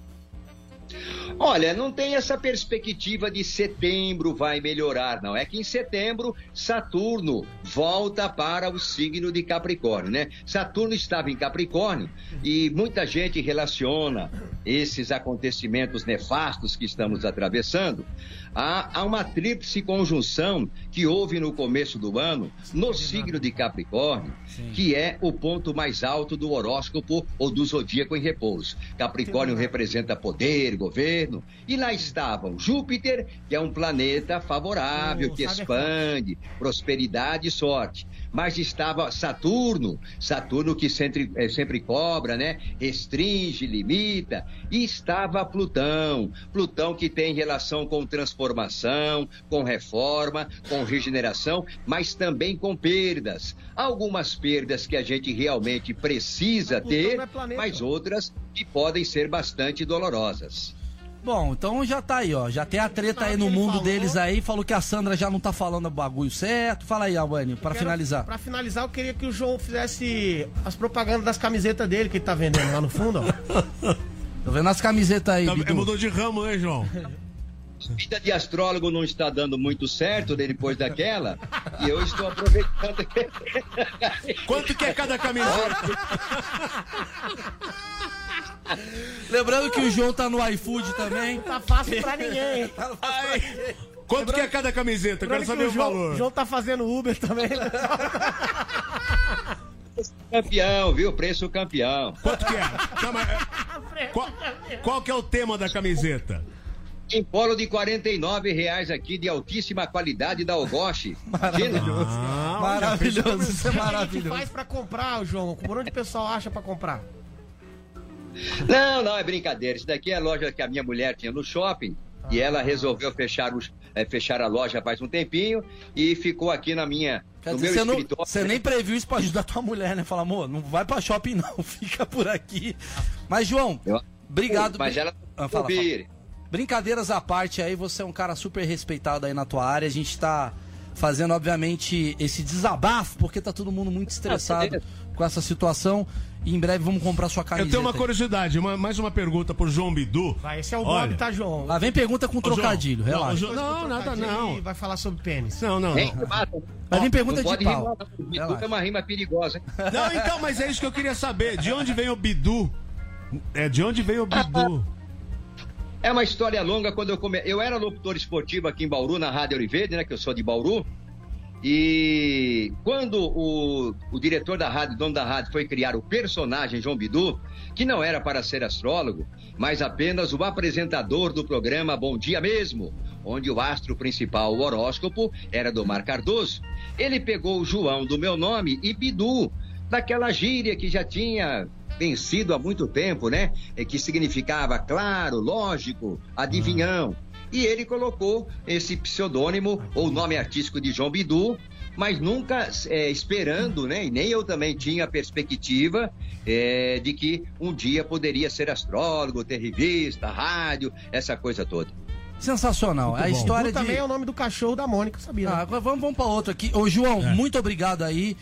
Olha, não tem essa perspectiva de setembro vai melhorar, não. É que em setembro, Saturno volta para o signo de Capricórnio, né? Saturno estava em Capricórnio e muita gente relaciona esses acontecimentos nefastos que estamos atravessando a uma tríplice conjunção que houve no começo do ano no signo de Capricórnio, que é o ponto mais alto do horóscopo ou do zodíaco em repouso. Capricórnio representa poder, governo, e lá estavam Júpiter, que é um planeta favorável, que expande, prosperidade e sorte. Mas estava Saturno que sempre cobra, né? Restringe, limita. E estava Plutão que tem relação com transformação, com reforma, com regeneração, mas também com perdas. Algumas perdas que a gente realmente precisa ter, mas outras que podem ser bastante dolorosas. Bom, então já tá aí, ó. Já tem a treta aí no mundo deles aí. Falou que a Sandra já não tá falando o bagulho certo. Fala aí, Albani, pra finalizar. Pra finalizar, eu queria que o João fizesse as propagandas das camisetas dele que ele tá vendendo lá no fundo, ó. Tô vendo as camisetas aí, Bidu. Mudou de ramo, né, João? A vida de astrólogo não está dando muito certo depois daquela, e eu estou aproveitando. Quanto que é cada camiseta? Lembrando que o João tá no iFood também. Não tá fácil pra ninguém. Quanto que é cada camiseta? Eu quero saber o valor. O João tá fazendo Uber também. Campeão, viu? Preço campeão. Quanto que é? Qual que é o tema da camiseta? Em polo de R$49 aqui, de altíssima qualidade da Ogoshi. Maravilhoso. Maravilhoso, isso é O que maravilhoso. faz pra comprar, João? Por onde o pessoal acha pra comprar? Não, é brincadeira. Isso daqui é a loja que a minha mulher tinha no shopping. E ela resolveu fechar a loja faz um tempinho e ficou aqui no meu escritório. Você nem previu isso pra ajudar tua mulher, né? Fala, amor, não vai pra shopping não, fica por aqui. Mas, João, obrigado. Mas ela fala. Brincadeiras à parte aí, você é um cara super respeitado aí na tua área. A gente tá fazendo, obviamente, esse desabafo, porque tá todo mundo muito estressado com essa situação. E em breve vamos comprar sua camiseta. Eu tenho uma curiosidade, mais uma pergunta pro João Bidu. Vai, esse é o Bob, tá, João? Lá vem pergunta com trocadilho, relaxa. Não, nada não. Vai falar sobre pênis. Não. Vai vir pergunta de pau. Bidu é uma rima perigosa, hein? Não, então, mas é isso que eu queria saber. De onde vem o Bidu? De onde veio o Bidu? É uma história longa. Quando eu era locutor esportivo aqui em Bauru, na Rádio Ouro, né? Que eu sou de Bauru. E quando o diretor da rádio, dono da rádio, foi criar o personagem João Bidu, que não era para ser astrólogo, mas apenas o apresentador do programa Bom Dia Mesmo, onde o astro principal, o horóscopo, era do Mar Cardoso, ele pegou o João do meu nome e Bidu, daquela gíria que já tinha vencido há muito tempo, né? Que significava claro, lógico, adivinhão. E ele colocou esse pseudônimo ou nome artístico de João Bidu, mas nunca esperando, né? E nem eu também tinha a perspectiva de que um dia poderia ser astrólogo, ter revista, rádio, essa coisa toda. Sensacional. Muito a história de... também é o nome do cachorro da Mônica, sabia? Né? Vamos para outro aqui. Ô, João, muito obrigado aí.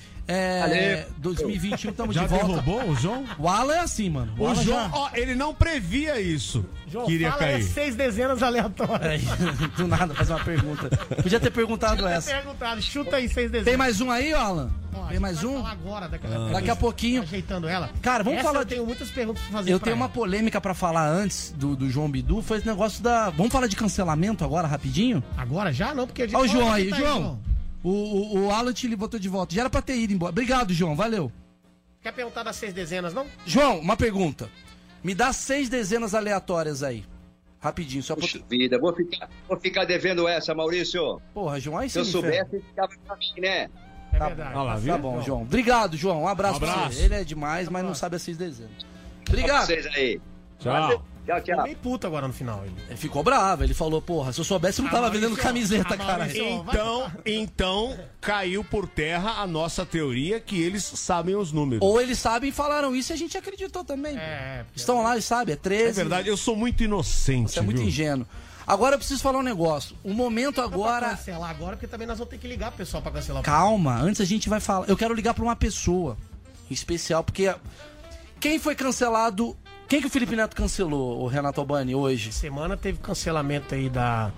2021, estamos de volta. Já derrubou o João? O Alan é assim, mano. O João, ele não previa isso. João, que iria fala cair. 6 dezenas aleatórias. Do nada, fazer uma pergunta. Podia ter perguntado essa. Chuta aí 6 dezenas. Tem mais um aí, Alan? Tem mais um? Agora, daqui a pouquinho. Ajeitando ela. Cara, vamos falar. Eu tenho muitas perguntas pra fazer. Eu tenho uma polêmica pra falar antes do João Bidu. Foi esse negócio da. Vamos falar de cancelamento agora, rapidinho? Agora já? Não, porque a gente. Olha o João aí, João. O Alan te botou de volta. Já era pra ter ido embora. Obrigado, João. Valeu. Quer perguntar das 6 dezenas, não? João, uma pergunta. Me dá 6 dezenas aleatórias aí. Rapidinho, só Puxa vida, vou ficar devendo essa, Maurício. Porra, João, aí se eu soubesse, ficava pra mim, né? É verdade. Tá bom, João. Obrigado, João. Um abraço pra você. Ele é demais, mas não sabe as 6 dezenas. Obrigado. Vocês aí. Tchau. Tchau. Ficou meio puto agora no final. Ele ficou bravo. Ele falou, porra, se eu soubesse, eu não tava vendendo camiseta, cara. Então, caiu por terra a nossa teoria que eles sabem os números. Ou eles sabem e falaram isso e a gente acreditou também. Estão lá e sabem, é 13. É verdade, eu sou muito inocente. Você é muito ingênuo. Agora eu preciso falar um negócio. O momento agora... Pra cancelar agora, porque também nós vamos ter que ligar pro pessoal pra cancelar. Calma, antes a gente vai falar. Eu quero ligar pra uma pessoa em especial, porque quem foi cancelado... Quem que o Felipe Neto cancelou, o Renato Albani, hoje? Semana teve cancelamento aí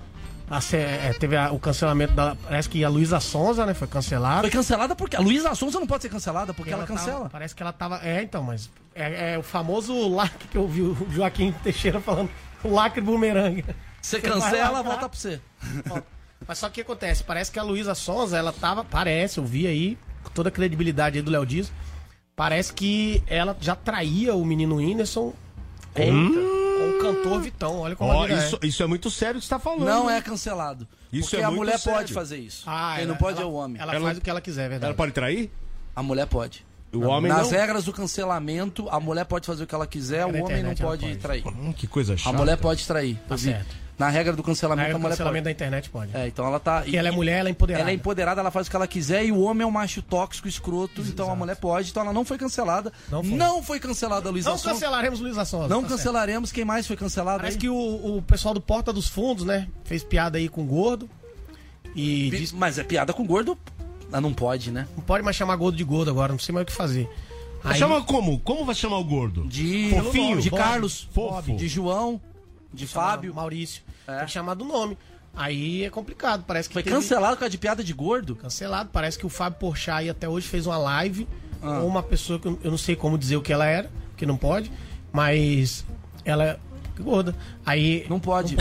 teve o cancelamento da... Parece que a Luísa Sonza, né? Foi cancelada. Foi cancelada porque... A Luísa Sonza não pode ser cancelada porque ela cancela. Parece que ela tava... Então, mas... É o famoso lacre que eu vi o Joaquim Teixeira falando. O lacre bumerangue. Você cancela, volta pra você. Mas só que o que acontece? Parece que a Luísa Sonza, ela tava... Parece, eu vi aí, com toda a credibilidade aí do Léo Dias, parece que ela já traía o menino Whindersson com o cantor Vitão. Olha como isso é muito sério o que você tá falando. Não é cancelado. Isso porque é a muito mulher sério. pode fazer isso. Quem Ela não pode é o homem. Ela faz o que ela quiser, é verdade. Ela pode trair? A mulher pode. O homem Nas não? regras do cancelamento, a mulher pode fazer o que ela quiser, o homem não pode trair. Que coisa chata. A mulher pode trair. Tá certo. Na regra do cancelamento, a mulher cancelamento pode. da internet pode. Então ela tá... Porque ela é mulher, ela é empoderada. Ela é empoderada, ela faz o que ela quiser e o homem é um macho tóxico, escroto, então a mulher pode. Então ela não foi cancelada. Não foi cancelada a Luísa Sonza. Não cancelaremos Luísa Sonza. Não cancelaremos. Quem mais foi cancelado? Parece que o pessoal do Porta dos Fundos, né? Fez piada aí com o gordo. Mas é piada com gordo? Não pode, né? Não pode mais chamar gordo de gordo agora, não sei mais o que fazer. Aí... Chama como? Como vai chamar o gordo? De Fofinho? De Carlos, Fofo. de João, de Fábio. Maurício. Tem que chamar do nome. Aí é complicado, parece que foi cancelado por causa de piada de gordo? Cancelado, parece que o Fábio Porchat aí até hoje fez uma live com uma pessoa que eu não sei como dizer o que ela era, que não pode, mas ela é gorda. Aí não pode.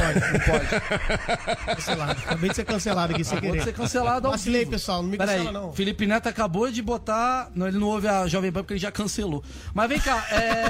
Cancelado. Acabei de ser cancelado aqui sem querer. Pode ser cancelado ao Vacilei, vivo. pessoal, não me Peraí, cancela não. Felipe Neto acabou de botar... Não, ele não ouve a Jovem Pan porque ele já cancelou. Mas vem cá,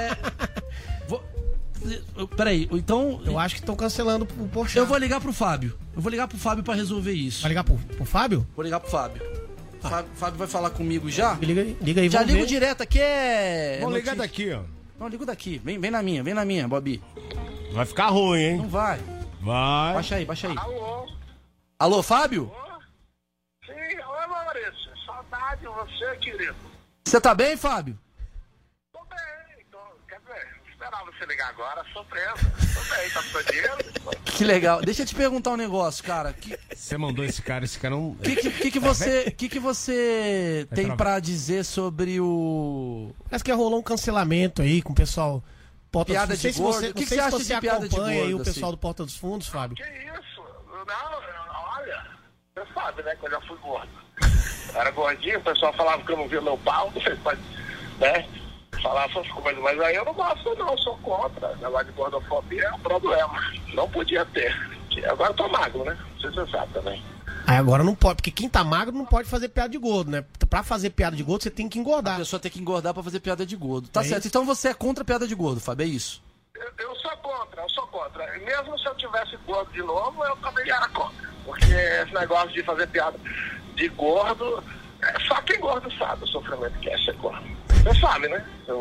Peraí, então... Eu acho que estão cancelando o Porchat. Eu vou ligar pro Fábio. Eu vou ligar pro Fábio pra resolver isso. Vai ligar pro Fábio? Vou ligar pro Fábio. Fábio vai falar comigo já? Liga aí, já ligo ver. direto aqui, Vamos ligar daqui, ó. Não, ligo daqui. Vem na minha, Bobi. Vai ficar ruim, hein? Não vai. Vai. Baixa aí. Alô, Fábio? Sim, oi, Maurício. Saudade de você, querido. Você tá bem, Fábio? Tô bem. Quer dizer, não esperava você ligar agora, surpresa. Tô bem, tá precisando de dinheiro? Que legal. Deixa eu te perguntar um negócio, cara. Você mandou esse cara não... O que você tem pra dizer sobre o... Parece que rolou um cancelamento aí com o pessoal... Piada de gordo. O que você acha de piada de gordo? Aí o pessoal assim? do Porta dos Fundos, Fábio? Que isso? Não, olha, você sabe, né, que eu já fui gordo. Eu era gordinho, o pessoal falava que eu não via meu pau, você pode, né, falar essas coisas, mas aí eu não gosto não, eu sou contra. O negócio de gordofobia é um problema, não podia ter. Agora eu tô magro, né, não sei se você sabe também. Aí agora não pode, porque quem tá magro não pode fazer piada de gordo, né? Pra fazer piada de gordo, você tem que engordar. A pessoa tem que engordar pra fazer piada de gordo. Tá certo, então você é contra a piada de gordo, Fábio, é isso? Eu sou contra. E mesmo se eu tivesse gordo de novo, eu também era contra. Porque esse negócio de fazer piada de gordo, só quem gordo sabe o sofrimento que é ser gordo. Você sabe, né? Eu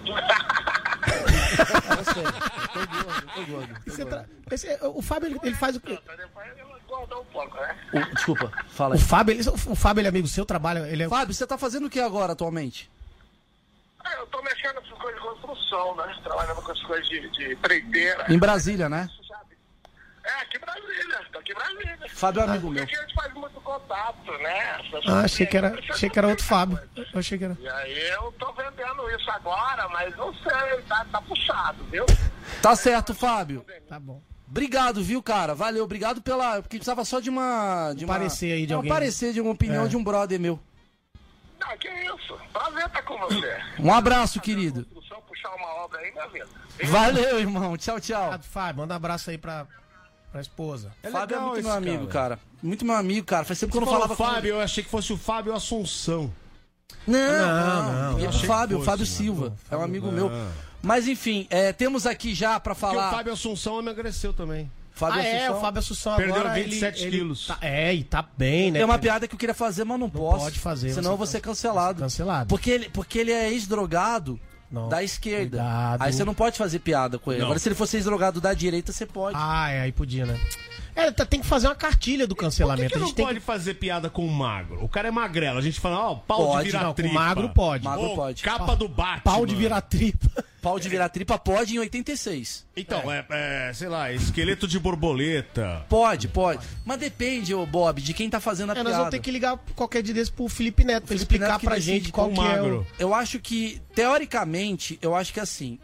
sei. O Fábio, ele faz o quê? Um pouco, né? Desculpa, fala aí. O Fábio, ele é amigo seu, trabalha... Ele é... Fábio, você tá fazendo o que agora, atualmente? Eu tô mexendo com coisas de construção, né? Trabalhando com as coisas de empreiteira. Em Brasília, né? Aqui em Brasília. Tô aqui em Brasília. Fábio é amigo meu. Aqui a gente faz muito contato, né? Achei que era outro Fábio. Eu achei que era. E aí eu tô vendendo isso agora, mas não sei, tá puxado, viu? Tá certo, Fábio. Tá bom. Obrigado, viu, cara? Valeu, obrigado porque precisava só de uma... parecer aí de alguém. Parecer de uma opinião de um brother meu. Não, que isso. Prazer estar com você. Um abraço, querido. Puxar uma obra aí, minha vida. Valeu, irmão. Tchau, tchau. Obrigado, Fábio. Manda um abraço aí pra esposa. Fábio é muito meu amigo, cara. Muito meu amigo, cara. Faz tempo que eu não falava com Fábio, eu achei que fosse o Fábio Assunção. Não. Liguei pro Fábio, Fábio Silva. É um amigo meu. Mas enfim, temos aqui já pra falar... Porque o Fábio Assunção emagreceu também. O Fábio Assunção agora... Perdeu 27 quilos. E tá bem, né? É uma piada que eu queria fazer, mas não posso. Pode fazer. Senão eu vou ser cancelado. Porque ele é ex-drogado da esquerda. Cuidado. Aí você não pode fazer piada com ele. Agora, se ele fosse ex-drogado da direita, você pode. Aí podia, né? Tem que fazer uma cartilha do cancelamento. Por que não pode fazer piada com o magro? O cara é magrelo. A gente fala, pau de virar tripa. Com magro pode. Magro pode. Capa do Batman. Pau de virar tripa. Pau de virar tripa pode em 86. Então, sei lá, esqueleto de borboleta. Pode. Mas depende, Bob, de quem tá fazendo a piada. Nós vamos ter que ligar qualquer dia desse pro Felipe Neto, pra ele explicar pra gente qual que é o... Eu acho que, teoricamente, assim,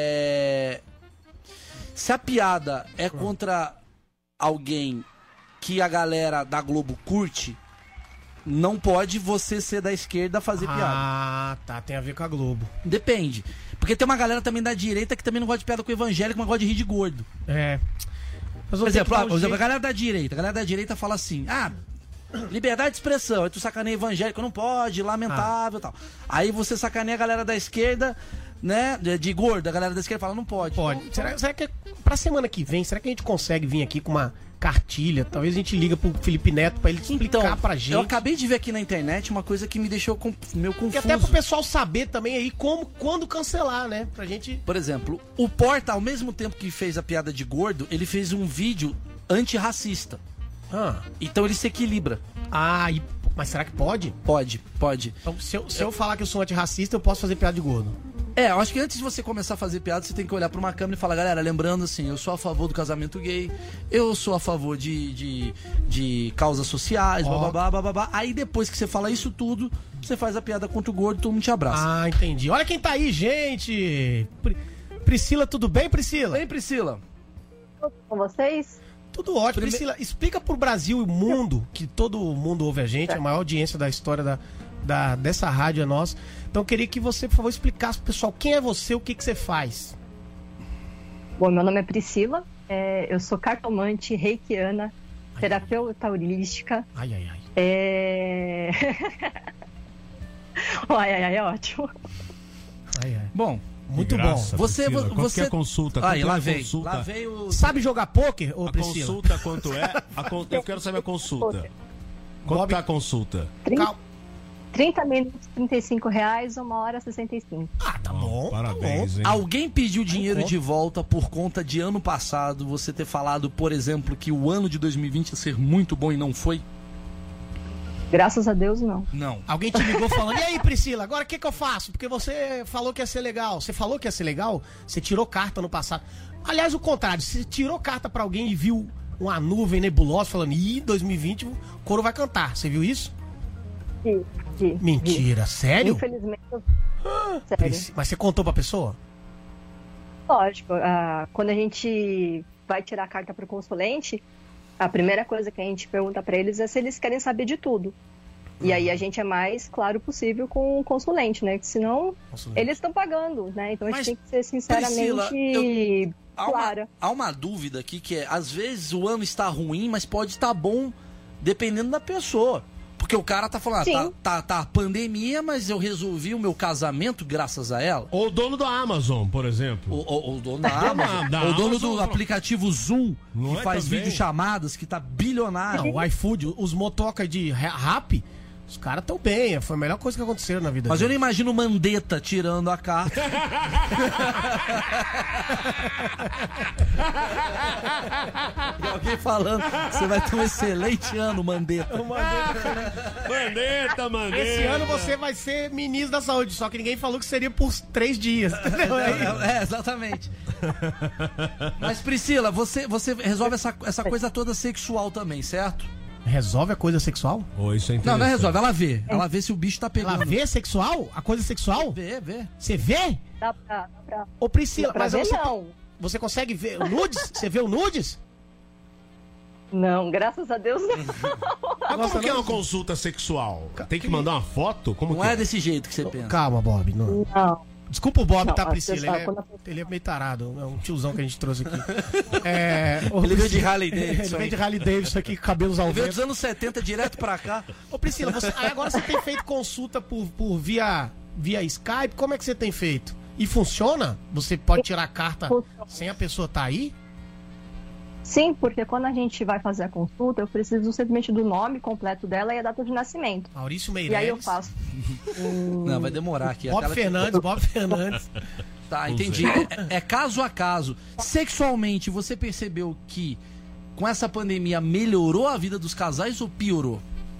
se a piada é contra alguém que a galera da Globo curte, não pode você ser da esquerda fazer piada. Tem a ver com a Globo. Depende. Porque tem uma galera também da direita que também não gosta de piada com evangélico, mas gosta de rir de gordo. Por exemplo, a galera da direita fala assim, liberdade de expressão, aí tu sacaneia evangélico, não pode, lamentável e tal. Aí você sacaneia a galera da esquerda, né, de gordo, a galera da esquerda fala, não pode. Pode. Será que pra semana que vem, será que a gente consegue vir aqui com uma cartilha? Talvez a gente liga pro Felipe Neto pra ele explicar pra gente. Eu acabei de ver aqui na internet uma coisa que me deixou meio confuso. Que até pro pessoal saber também aí quando cancelar, né? Pra gente... Por exemplo, o Porta, ao mesmo tempo que fez a piada de gordo, ele fez um vídeo antirracista. Então ele se equilibra. Mas será que pode? Pode. Então, se eu falar que eu sou antirracista, eu posso fazer piada de gordo? Eu acho que antes de você começar a fazer piada, você tem que olhar pra uma câmera e falar, galera, lembrando assim, eu sou a favor do casamento gay, eu sou a favor de causas sociais, bababá. Aí depois que você fala isso tudo, você faz a piada contra o gordo e todo mundo te abraça. Entendi. Olha quem tá aí, gente! Priscila, tudo bem, Priscila? Bem, Priscila. Com vocês? Tudo ótimo. Priscila, explica pro Brasil e o mundo, que todo mundo ouve a gente, a maior audiência da história dessa rádio é nossa. Então eu queria que você, por favor, explicasse pro pessoal quem é você, o que você faz. Bom, meu nome é Priscila, eu sou cartomante, reikiana, terapeuta holística. É ótimo. Bom, muito graça, bom. Você que é a consulta? Lá vem o... Sabe jogar pôquer, ô Priscila? Consulta quanto é? Eu quero saber a consulta. Quanto tá a consulta? 30 minutos, R$35, 1h65. Tá bom. Parabéns, hein? Alguém pediu dinheiro de volta por conta de ano passado você ter falado, por exemplo, que o ano de 2020 ia ser muito bom e não foi? Graças a Deus, não. Não. Alguém te ligou falando, e aí, Priscila, agora o que eu faço? Porque você falou que ia ser legal. Você falou que ia ser legal? Você tirou carta no passado. Aliás, o contrário, você tirou carta pra alguém e viu uma nuvem nebulosa falando, 2020 o couro vai cantar. Você viu isso? Sim. Mentira, sério? Infelizmente, sério. Mas você contou pra pessoa? Lógico. Quando a gente vai tirar a carta pro consulente, a primeira coisa que a gente pergunta pra eles é se eles querem saber de tudo. E aí a gente é mais claro possível com o consulente, né? Que senão eles estão pagando, né? Então a gente tem que ser sinceramente clara. Há uma dúvida aqui que é, às vezes o ano está ruim, mas pode estar bom dependendo da pessoa. Porque o cara tá falando, tá pandemia, mas eu resolvi o meu casamento graças a ela. Ou o dono da Amazon, por exemplo. O dono da Amazon. Ou o dono do aplicativo Zoom, que faz videochamadas, que tá bilionário. Não, o iFood, os motoca de rap, os caras tão bem. Foi a melhor coisa que aconteceu na vida Mas dele. eu não imagino o Mandetta tirando a carta. E alguém falando, você vai ter um excelente ano, Mandetta. Mandetta. Esse ano você vai ser ministro da saúde, só que ninguém falou que seria por 3 dias. Exatamente. Mas Priscila, você resolve essa coisa toda sexual também, certo? Resolve a coisa sexual? Isso é não resolve, ela vê. Ela vê se o bicho tá pegando. Ela vê sexual? A coisa sexual? Vê. Você vê? Dá pra... Ô Priscila, mas ver, você consegue ver nudes? Você vê o nudes? Não, graças a Deus não. Mas como que é uma consulta sexual? Tem que mandar uma foto? Como não que é desse jeito que você pensa. Calma, Bob. Desculpa o Bob, Não, tá, Priscila? pessoa, Ele é meio tarado. É um tiozão que a gente trouxe aqui. Ele veio de Harley Davidson. Ele veio de Harley Davidson aqui, cabelos ao Ele veio vento. dos anos 70 direto pra cá. Ô, Priscila, agora você tem feito consulta por via Skype? Como é que você tem feito? E funciona? Você pode tirar a carta sem a pessoa estar aí? Sim, porque quando a gente vai fazer a consulta, eu preciso simplesmente do nome completo dela e a data de nascimento. Maurício Meirelles. E aí eu faço. Não, vai demorar aqui. Bob Fernandes. Tá, entendi. É caso a caso. Sexualmente, você percebeu que com essa pandemia melhorou a vida dos casais ou piorou?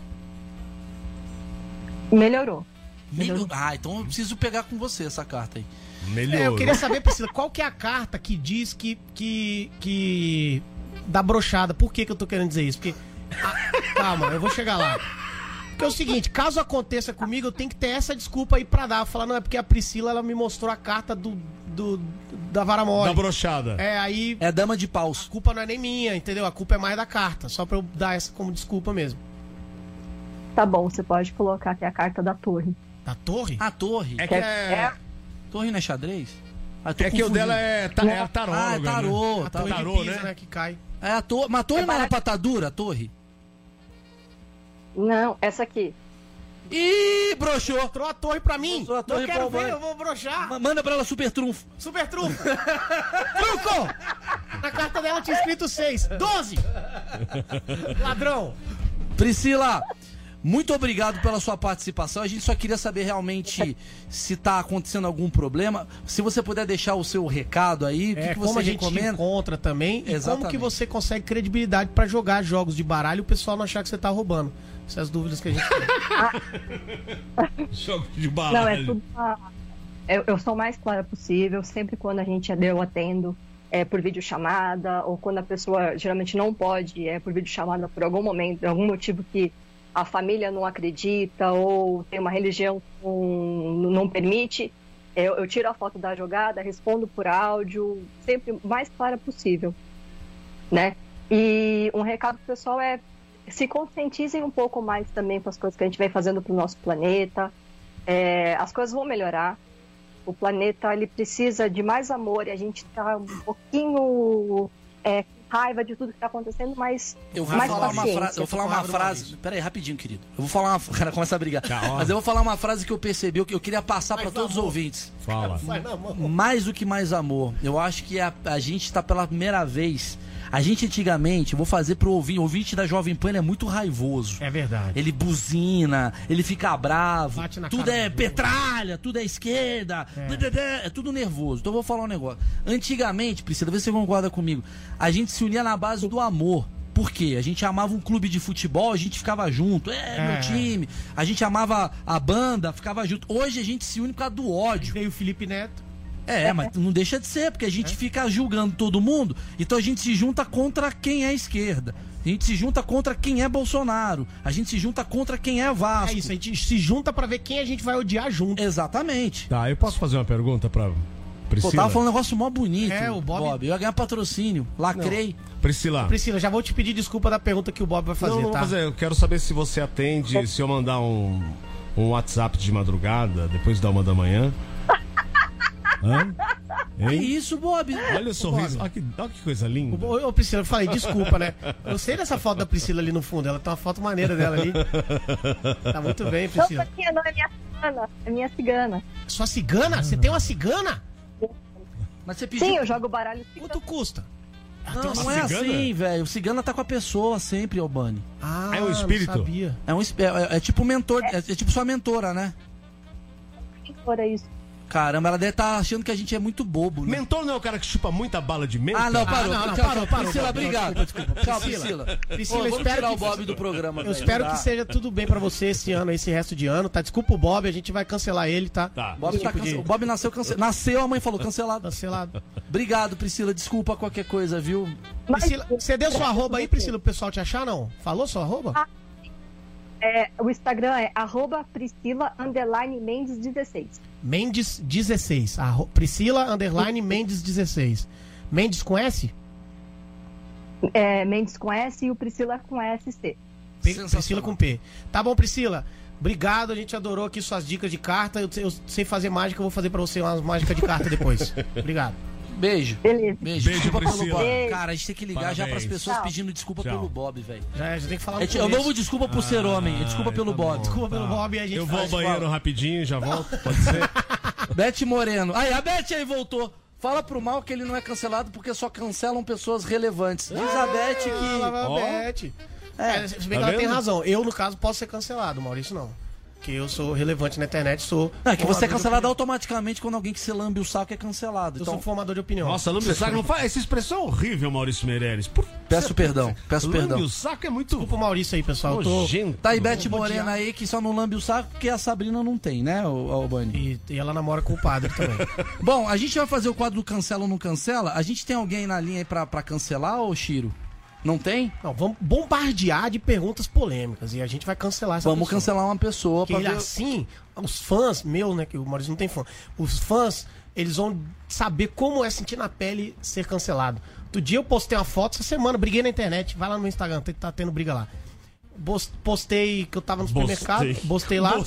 Melhorou. Ah, então eu preciso pegar com você essa carta aí. Eu queria saber, Priscila, qual que é a carta que diz que dá brochada? Por que eu tô querendo dizer isso? Porque. Calma, eu vou chegar lá. Porque é o seguinte, caso aconteça comigo, eu tenho que ter essa desculpa aí pra dar. Falar, não, é porque a Priscila, ela me mostrou a carta da vara mole. Da brochada. Aí... É dama de paus. A culpa não é nem minha, entendeu? A culpa é mais da carta. Só pra eu dar essa como desculpa mesmo. Tá bom, você pode colocar aqui a carta da torre. Da torre? A torre. Torre não é xadrez? É que o dela é taróloga. Ah, é tarô. A torre Tarô, de Pisa, né? Que cai. É a torre. Mas a torre não era pra tá dura, a torre? Não, essa aqui. Ih, broxou. Mostrou a torre pra mim. Mostrou a torre eu quero pra ver, eu vou broxar. Manda pra ela super trunfo. Super trunfo. Truco! Na carta dela tinha escrito 6. 12! Ladrão. Priscila, muito obrigado pela sua participação. A gente só queria saber realmente se tá acontecendo algum problema. Se você puder deixar o seu recado aí, o que como você a gente recomenda? Encontra também. E como que você consegue credibilidade pra jogar jogos de baralho e o pessoal não achar que você tá roubando. Essas dúvidas que a gente tem. Jogo de baralho. Não, é tudo. Eu sou o mais clara possível. Sempre quando a gente eu atendo por videochamada, ou quando a pessoa geralmente não pode por videochamada por algum momento, algum motivo que a família não acredita ou tem uma religião que não permite, eu tiro a foto da jogada, respondo por áudio, sempre o mais clara possível, né? E um recado pro pessoal se conscientizem um pouco mais também com as coisas que a gente vem fazendo pro nosso planeta. As coisas vão melhorar. O planeta, ele precisa de mais amor e a gente tá um pouquinho com raiva de tudo que tá acontecendo, mas eu vou falar uma frase. Pera aí, rapidinho, querido. Eu vou falar o cara começa a brigar. Mas eu vou falar uma frase que eu percebi, que eu queria passar para todos os ouvintes. Fala. Mais do que mais amor. Eu acho que a gente tá pela primeira vez. A gente antigamente, eu vou fazer pro ouvinte da Jovem Pan, ele é muito raivoso. É verdade. Ele buzina, ele fica bravo. Tudo é petralha, tudo é esquerda. É tudo nervoso. Então eu vou falar um negócio. Antigamente, Priscila, vê se você concorda comigo. A gente se unia na base do amor. Por quê? A gente amava um clube de futebol, a gente ficava junto. Meu time. A gente amava a banda, ficava junto. Hoje a gente se une por causa do ódio. Veio o Felipe Neto. Mas não deixa de ser, porque a gente fica julgando todo mundo, então a gente se junta contra quem é esquerda. A gente se junta contra quem é Bolsonaro. A gente se junta contra quem é Vasco. É isso, a gente se junta pra ver quem a gente vai odiar junto. Exatamente. Tá, eu posso fazer uma pergunta pra Priscila? Pô, tava falando um negócio mó bonito. O Bob. Eu ia ganhar patrocínio. Lacrei. Priscila, já vou te pedir desculpa da pergunta que o Bob vai fazer, não tá? Vou fazer. Eu quero saber se você atende, se eu mandar um WhatsApp de madrugada, depois da 1 da manhã. Hã? Que isso, Bob? Olha o sorriso. Olha que coisa linda. Ô, Priscila, eu falei, desculpa, né? Eu sei dessa foto da Priscila ali no fundo. Ela tem uma foto maneira dela ali. Tá muito bem, Priscila. Não, é minha cigana. É minha cigana. Sua cigana? Você tem uma cigana? Mas você pediu... Sim, eu jogo baralho cigana. Quanto custa? Não é assim, velho. O cigana tá com a pessoa sempre, Albani. É um espírito? Não sabia. É tipo mentor, é tipo sua mentora, né? Mentora, isso. Caramba, ela deve estar achando que a gente é muito bobo, né? Mentor não é o cara que chupa muita bala de menta? Parou. Priscila, obrigado. Desculpa. Tchau, Priscila. Priscila, vamos tirar o Bob do programa. Eu espero que seja tudo bem pra você esse ano, esse resto de ano, tá? Desculpa o Bob, a gente vai cancelar ele, tá? O Bob nasceu cancelado. Nasceu, a mãe falou cancelado. Cancelado. Obrigado, Priscila. Desculpa qualquer coisa, viu? Priscila, você deu sua arroba aí, Priscila, pro pessoal te achar, não? Falou sua arroba? O Instagram é @Priscila_Mendes16. Mendes 16. Priscila_Mendes 16. Mendes com S? Mendes com S e o Priscila com SC. Priscila com P. Tá bom, Priscila. Obrigado, a gente adorou aqui suas dicas de carta. Eu sei fazer mágica, eu vou fazer pra você umas mágicas de carta depois. Obrigado. Beijo. Beleza. Beijo. Desculpa pelo Priscila. Bob. Cara, a gente tem que ligar Parabéns. já pras pessoas Tchau. pedindo desculpa Tchau. pelo Bob, velho. Já tem que falar no É o começo. novo desculpa por ser homem, é desculpa pelo tá Bob. bom. Desculpa pelo Bob e a gente Eu vou ao faz. banheiro rapidinho, já volto, pode ser? Beth Moreno. Aí, a Beth aí voltou. Fala pro Mal que ele não é cancelado porque só cancelam pessoas relevantes. Diz a Beth que... Ó. Beth. Se bem que Tá ela tem vendo? razão. Eu, no caso, posso ser cancelado, Maurício não. Porque eu sou relevante na internet, sou... Não, é que você é formador de cancelado opinião. automaticamente quando alguém que se lambe o saco é cancelado. Eu Então, sou formador de opinião. Nossa, lambe o saco, não faz essa expressão horrível, Maurício Meirelles. peço perdão, peço Lambe perdão. o saco é muito Desculpa o Maurício aí, pessoal. Eu tô... nojento. Tá aí Beth Vou Morena odiar. aí que só não lambe o saco porque a Sabrina não tem, né, Albani? E ela namora com o padre também. Bom, a gente vai fazer o quadro do cancela ou não cancela. A gente tem alguém na linha aí pra cancelar, ô Chiro? Não tem? Não, vamos bombardear de perguntas polêmicas e a gente vai cancelar essa Vamos pessoa. cancelar uma pessoa Porque pra ele, ver... assim, os fãs meus, né, que o Maurício não tem fã, os fãs, eles vão saber como é sentir na pele ser cancelado. Outro dia eu postei uma foto, essa semana, briguei na internet, vai lá no meu Instagram, tá tendo briga lá. Postei que eu tava no supermercado, postei lá.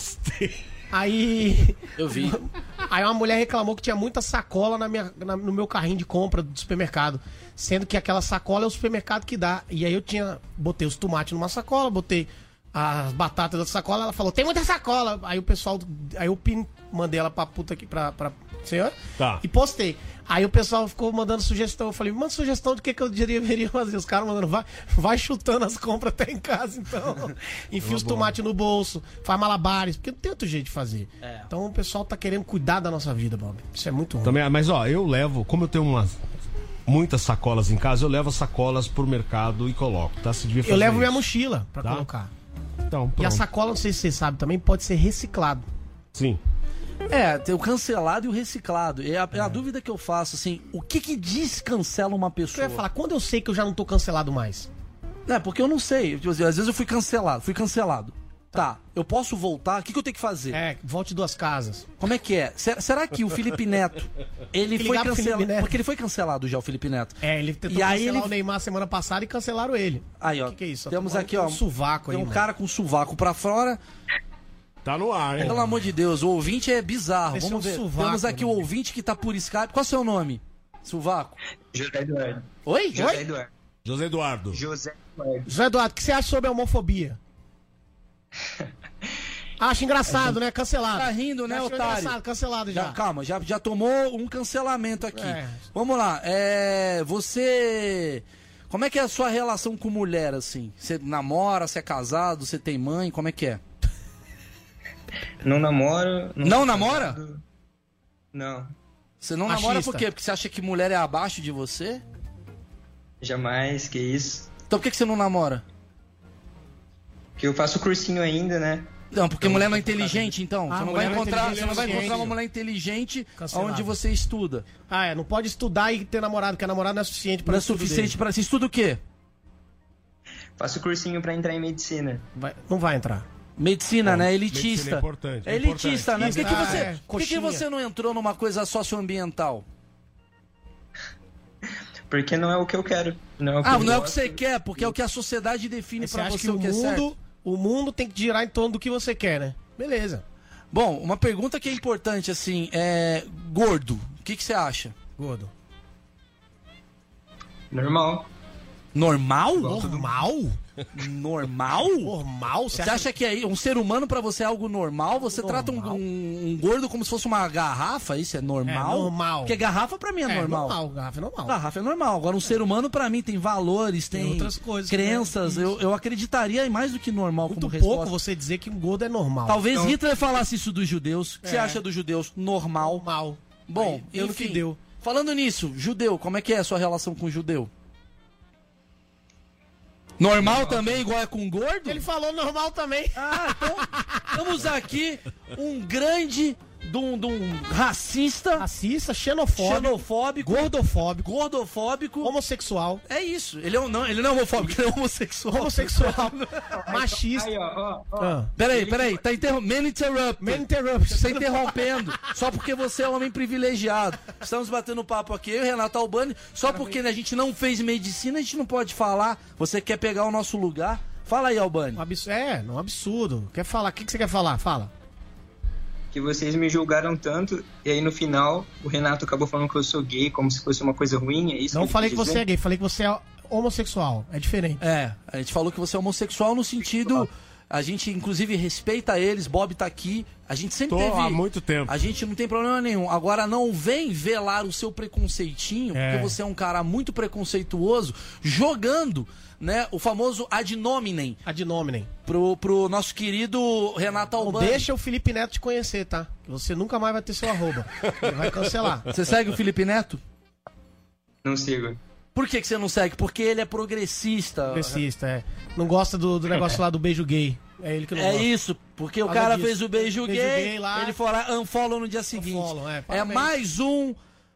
Aí. Eu vi. Aí uma mulher reclamou que tinha muita sacola no meu carrinho de compra do supermercado. Sendo que aquela sacola é o supermercado que dá. E aí botei os tomates numa sacola, botei as batatas da sacola. Ela falou, tem muita sacola. Aí o pessoal. Aí eu mandei ela pra puta aqui pra senhora. Tá. E postei. Aí o pessoal ficou mandando sugestão. Eu falei, manda sugestão do que eu deveria fazer. Os caras mandando, vai chutando as compras até em casa, então. Enfia os tomates no bolso, faz malabares, porque não tem outro jeito de fazer. Então o pessoal tá querendo cuidar da nossa vida, Bob. Isso é muito ruim. Também, mas ó, eu levo, como eu tenho muitas sacolas em casa, eu levo as sacolas pro mercado e coloco, tá? Se devia fazer Eu levo isso. minha mochila pra Tá? colocar. Então, E a pronto. sacola, não sei se você sabe também, pode ser reciclado. Sim. Tem o cancelado e o reciclado. É a dúvida que eu faço, assim, o que descancela uma Eu pessoa? ia falar, quando eu sei que eu já não tô cancelado mais? Porque eu não sei. Tipo assim, às vezes eu fui cancelado. Tá, eu posso voltar? O que eu tenho que fazer? Volte duas casas. Como é que é? Será que o Felipe Neto, ele Que foi ligar pro Felipe cancelado? Neto. Porque ele foi cancelado já, o Felipe Neto. Ele tentou E aí cancelar ele- o Neymar semana passada e cancelaram ele. Aí, ó. Que é isso? Temos Tomando aqui, ó. um sovaco aí, Tem um mano. cara com sovaco pra fora. Tá no ar, hein? Pelo amor de Deus, o ouvinte é bizarro. Esse Vamos é um ver. sovaco, Temos aqui o né? ouvinte que tá por Skype. Qual é o seu nome? Sovaco? José Eduardo. Oi? José Eduardo. José Eduardo. José Eduardo. José Eduardo, o que você acha sobre a homofobia? Acho engraçado, né? Cancelado. Tá rindo, né, Acho otário? engraçado, cancelado já. Calma, já tomou um cancelamento aqui. É. Vamos lá. Você. Como é que é a sua relação com mulher, assim? Você namora, você é casado, você tem mãe? Como é que é? Não namoro. Não sou namora? casado. Não, Você não Machista. namora por quê? Porque você acha que mulher é abaixo de você? jamais, que isso. Então por que você não namora? Porque eu faço cursinho ainda, né? Não, porque mulher não é inteligente, então. Ah, Você não mulher vai não é encontrar, inteligente, você não vai encontrar uma gente. mulher inteligente Cancelado. onde você estuda. Não pode estudar e ter namorado, porque namorado não é suficiente pra Não é estudo suficiente dele. pra... Você estuda o quê? Faço cursinho pra entrar em medicina. Não vai entrar. Medicina, né? Elitista. medicina é importante, É é elitista, né? Por que, importante. você, É, por que coxinha. você não entrou numa coisa socioambiental? Porque não é o que eu quero. Não é o que Ah, eu não é o que gosto. você quer, porque é o que a sociedade define Você pra acha você que o que é certo. o mundo tem que girar em torno do que você quer, né? Beleza. Bom, uma pergunta que é importante, assim, é... Gordo, o que você acha? Gordo. Normal. Normal? Normal? Normal? Normal? Você acha que um ser humano pra você é algo normal? Você trata um gordo como se fosse uma garrafa? Isso é normal? É normal. Porque garrafa pra mim é normal. Garrafa é normal. Garrafa é normal. Agora, um ser humano, pra mim, tem valores, tem outras coisas, crenças. né? Eu acreditaria em mais do que normal Muito como pouco resposta. você dizer que um gordo é normal. Talvez Então, Hitler falasse isso dos judeus. O que você acha dos judeus? Normal. Normal. Bom, Aí, deu no enfim, que deu. falando nisso, judeu, como é que é a sua relação com o judeu? Normal também, igual é com gordo? Ele falou normal também. Ah, então temos aqui um grande de um racista, Xenofóbico, gordofóbico, homossexual. É isso. Ele não é homofóbico, ele é homossexual. Homossexual. Machista. Aí, ó. Peraí, tá interrompendo. Man interrupt. Você tá interrompendo. Só porque você é homem privilegiado. Estamos batendo papo aqui, eu e o Renato Albani. Só porque a gente não fez medicina, a gente não pode falar. Você quer pegar o nosso lugar? Fala aí, Albani. Um absurdo. Quer falar? O que você quer falar? Fala. Que vocês me julgaram tanto, e aí no final o Renato acabou falando que eu sou gay, como se fosse uma coisa ruim, é isso? Não falei que você é gay, falei que você é homossexual. É diferente. A gente falou que você é homossexual no sentido... A gente, inclusive, respeita eles, Bob tá aqui. A gente sempre teve... há muito tempo. A gente não tem problema nenhum. Agora, não vem velar o seu preconceitinho, porque você é um cara muito preconceituoso, jogando, né, o famoso ad nominem. Ad nominem. Pro nosso querido Renato Albani. Deixa o Felipe Neto te conhecer, tá? Que você nunca mais vai ter seu arroba. Ele vai cancelar. Você segue o Felipe Neto? Não sigo. Por que você não segue? Porque ele é progressista. Progressista, Não gosta do negócio lá do beijo gay. É ele que não gosta. É isso, porque o cara fez o beijo gay lá, ele foi lá, unfollow no dia seguinte. É mais um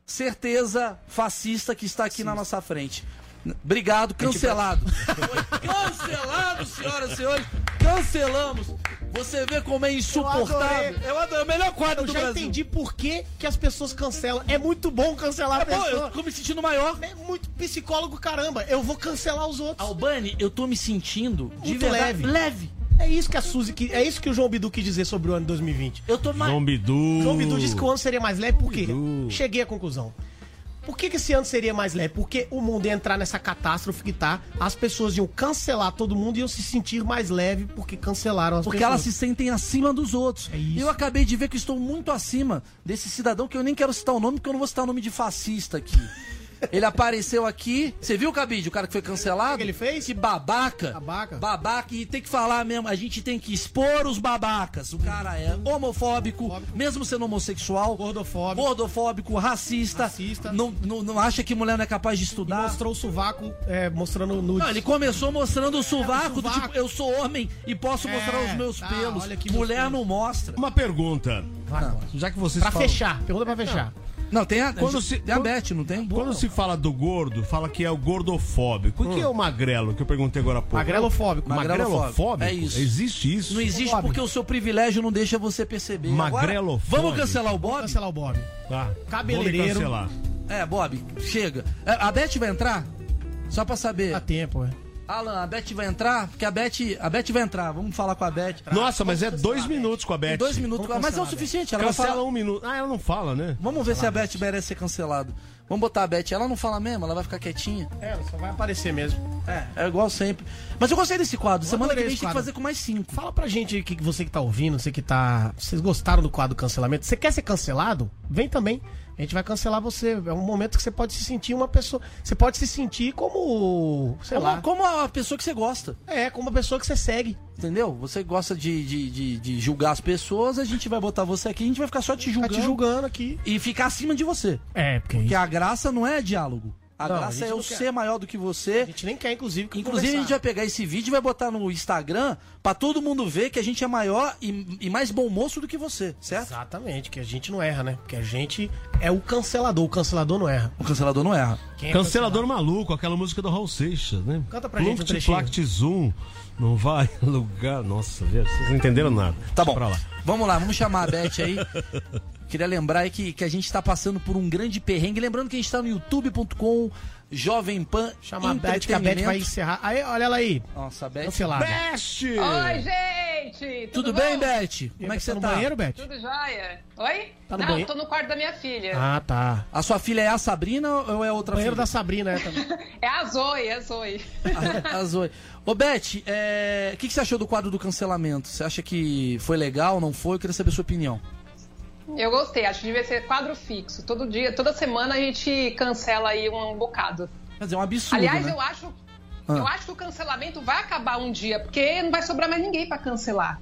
certeza fascista que está aqui na nossa frente. Obrigado, cancelado. Foi cancelado, senhoras e senhores. Cancelamos. Você vê como é insuportável. Eu adorei. O melhor quadro do Brasil. Eu já entendi por que as pessoas cancelam. É muito bom cancelar a pessoa. Eu tô me sentindo maior. É muito psicólogo, caramba. Eu vou cancelar os outros. Albani, eu tô me sentindo de muito verdade leve. É isso que a Suzy, é isso que o João Bidu quis dizer sobre o ano de 2020. Eu tô mais... João Bidu disse que o ano seria mais leve, por quê? Cheguei à conclusão. Por que esse ano seria mais leve? Porque o mundo ia entrar nessa catástrofe que tá, as pessoas iam cancelar todo mundo e iam se sentir mais leve porque cancelaram as pessoas. Porque elas se sentem acima dos outros. É isso. Eu acabei de ver que estou muito acima desse cidadão, que eu nem quero citar o nome, porque eu não vou citar o nome de fascista aqui. Ele apareceu aqui. Você viu, Cabide, o cara que foi cancelado? O que ele fez? Que babaca. Babaca. E tem que falar mesmo. A gente tem que expor os babacas. O cara é homofóbico, mesmo sendo homossexual. Gordofóbico, racista. Não acha que mulher não é capaz de estudar. E mostrou o sovaco mostrando nudes. Não, ele começou mostrando o sovaco. Do tipo, eu sou homem e posso mostrar os meus pelos. Mulher não mostra. Uma pergunta. Já que vocês falam... fechar. Pergunta pra fechar. Não, tem a Beth, não tem? Quando se fala do gordo, fala que é o gordofóbico. O que é o magrelo, que eu perguntei agora há pouco? Magrelofóbico. Magrelofóbico? É isso. Existe isso? Não existe porque o seu privilégio não deixa você perceber. Magrelofóbico. Vamos cancelar o Bob? Vamos cancelar o Bob. Tá. Cabeleireiro. Cancelar. Bob, chega. A Beth vai entrar? Só pra saber. Dá tempo, Alan, a Beth vai entrar? Porque a Beth vai entrar. Vamos falar com a Beth. Nossa, mas 2 minutos com a Beth. 2 minutos, mas é o suficiente. Ela cancela vai falar 1 minuto. Ela não fala, né? Vamos ver se a Beth merece ser cancelada. Vamos botar a Beth. Ela não fala mesmo, ela vai ficar quietinha. Ela só vai aparecer mesmo. É igual sempre. Mas eu gostei desse quadro. Semana que vem a gente tem que fazer com mais 5. Fala pra gente que você que tá ouvindo, você que tá... Vocês gostaram do quadro cancelamento? Você quer ser cancelado? Vem também. A gente vai cancelar você. É um momento que você pode se sentir uma pessoa... Você pode se sentir como... Sei lá. Como a pessoa que você gosta. Como a pessoa que você segue. Entendeu? Você gosta de julgar as pessoas, a gente vai botar você aqui, a gente vai ficar só te julgando. Tá te julgando aqui. E ficar acima de você. Porque a graça não é diálogo. A graça é eu ser maior do que você. A gente nem quer, inclusive, a gente vai pegar esse vídeo e vai botar no Instagram pra todo mundo ver que a gente é maior e mais bom moço do que você, certo? Exatamente, que a gente não erra, né? Porque a gente é o cancelador não erra. O cancelador não erra. Cancelador maluco, aquela música do Raul Seixas, né? Canta pra gente um trechinho. Plact Zoom, não vai alugar. Nossa, vocês não entenderam nada. Tá bom, vamos lá, vamos chamar a Beth aí. Queria lembrar aí que a gente está passando por um grande perrengue. Lembrando que a gente está no youtube.com Jovem Pan. Chama a Beth, que a Beth vai encerrar. Aí, olha ela aí. Nossa, a Beth. Cancelada. Beth! Oi, gente! Tudo bem, Beth? Como é que você tá? No banheiro, Beth? Tudo jóia. Oi? Tá no banheiro? Tô no quarto da minha filha. Ah, tá. A sua filha é a Sabrina ou é outra filha? O banheiro da Sabrina, também. É a Zoe, A Zoe. Ô, Beth, o que você achou do quadro do cancelamento? Você acha que foi legal, não foi? Eu queria saber a sua opinião. Eu gostei, acho que devia ser quadro fixo. Todo dia, toda semana a gente cancela aí um bocado. Mas é um absurdo, aliás, né? eu acho que o cancelamento vai acabar um dia, porque não vai sobrar mais ninguém pra cancelar.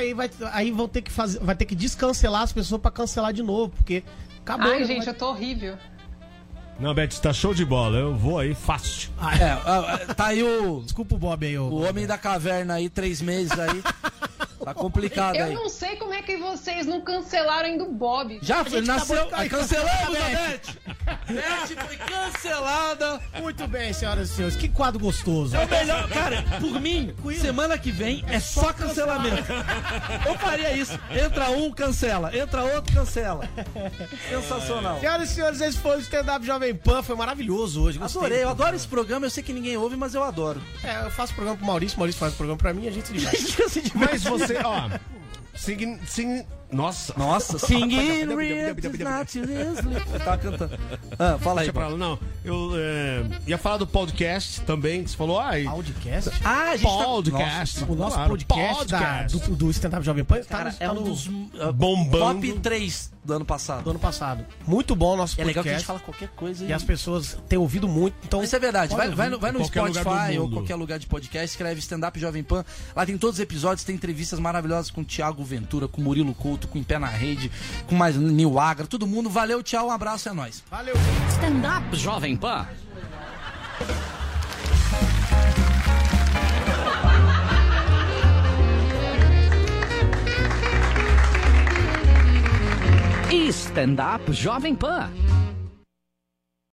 Aí vão ter que vai ter que descancelar as pessoas pra cancelar de novo, porque acabou. Ai, gente, eu tô horrível. Não, Beth, tá show de bola. Eu vou aí fácil. Tá aí o... Desculpa o Bob aí. O homem da caverna aí, 3 meses aí. Tá complicado aí. Eu não sei como é que vocês não cancelaram ainda o Bob. Já nasceu. Cancelamos a Beth. Beth foi cancelada. Muito bem, senhoras e senhores. Que quadro gostoso. É o melhor, cara. Por mim, semana que vem é só cancelamento. Eu faria isso. Entra um, cancela. Entra outro, cancela. Sensacional. Senhoras e senhores, esse foi o Stand-Up Jovem Pan. Foi maravilhoso hoje. Adorei. Eu adoro esse programa. Eu sei que ninguém ouve, mas eu adoro. Eu faço programa pro Maurício faz programa pra mim e a gente se diverte. Mas você, ó... Nossa, singing tá cantando. Fala aí. Não, eu ia falar do podcast também, que você falou. Podcast? A gente podcast. O nosso podcast do Stand-Up Jovem Pan cara, é um dos bombando. top 3 do ano passado. Muito bom o nosso podcast. É legal que a gente fala qualquer coisa. E as pessoas têm ouvido muito. Então, isso é verdade. Vai no Spotify ou qualquer lugar de podcast, escreve Stand-Up Jovem Pan. Lá tem todos os episódios, tem entrevistas maravilhosas com o Thiago Ventura, com o Murilo Couto, com o Em Pé na Rede, com mais Nil Agra, todo mundo. Valeu, tchau, um abraço, é nóis. Valeu. Stand-Up Jovem Pan. Stand-Up Jovem Pan.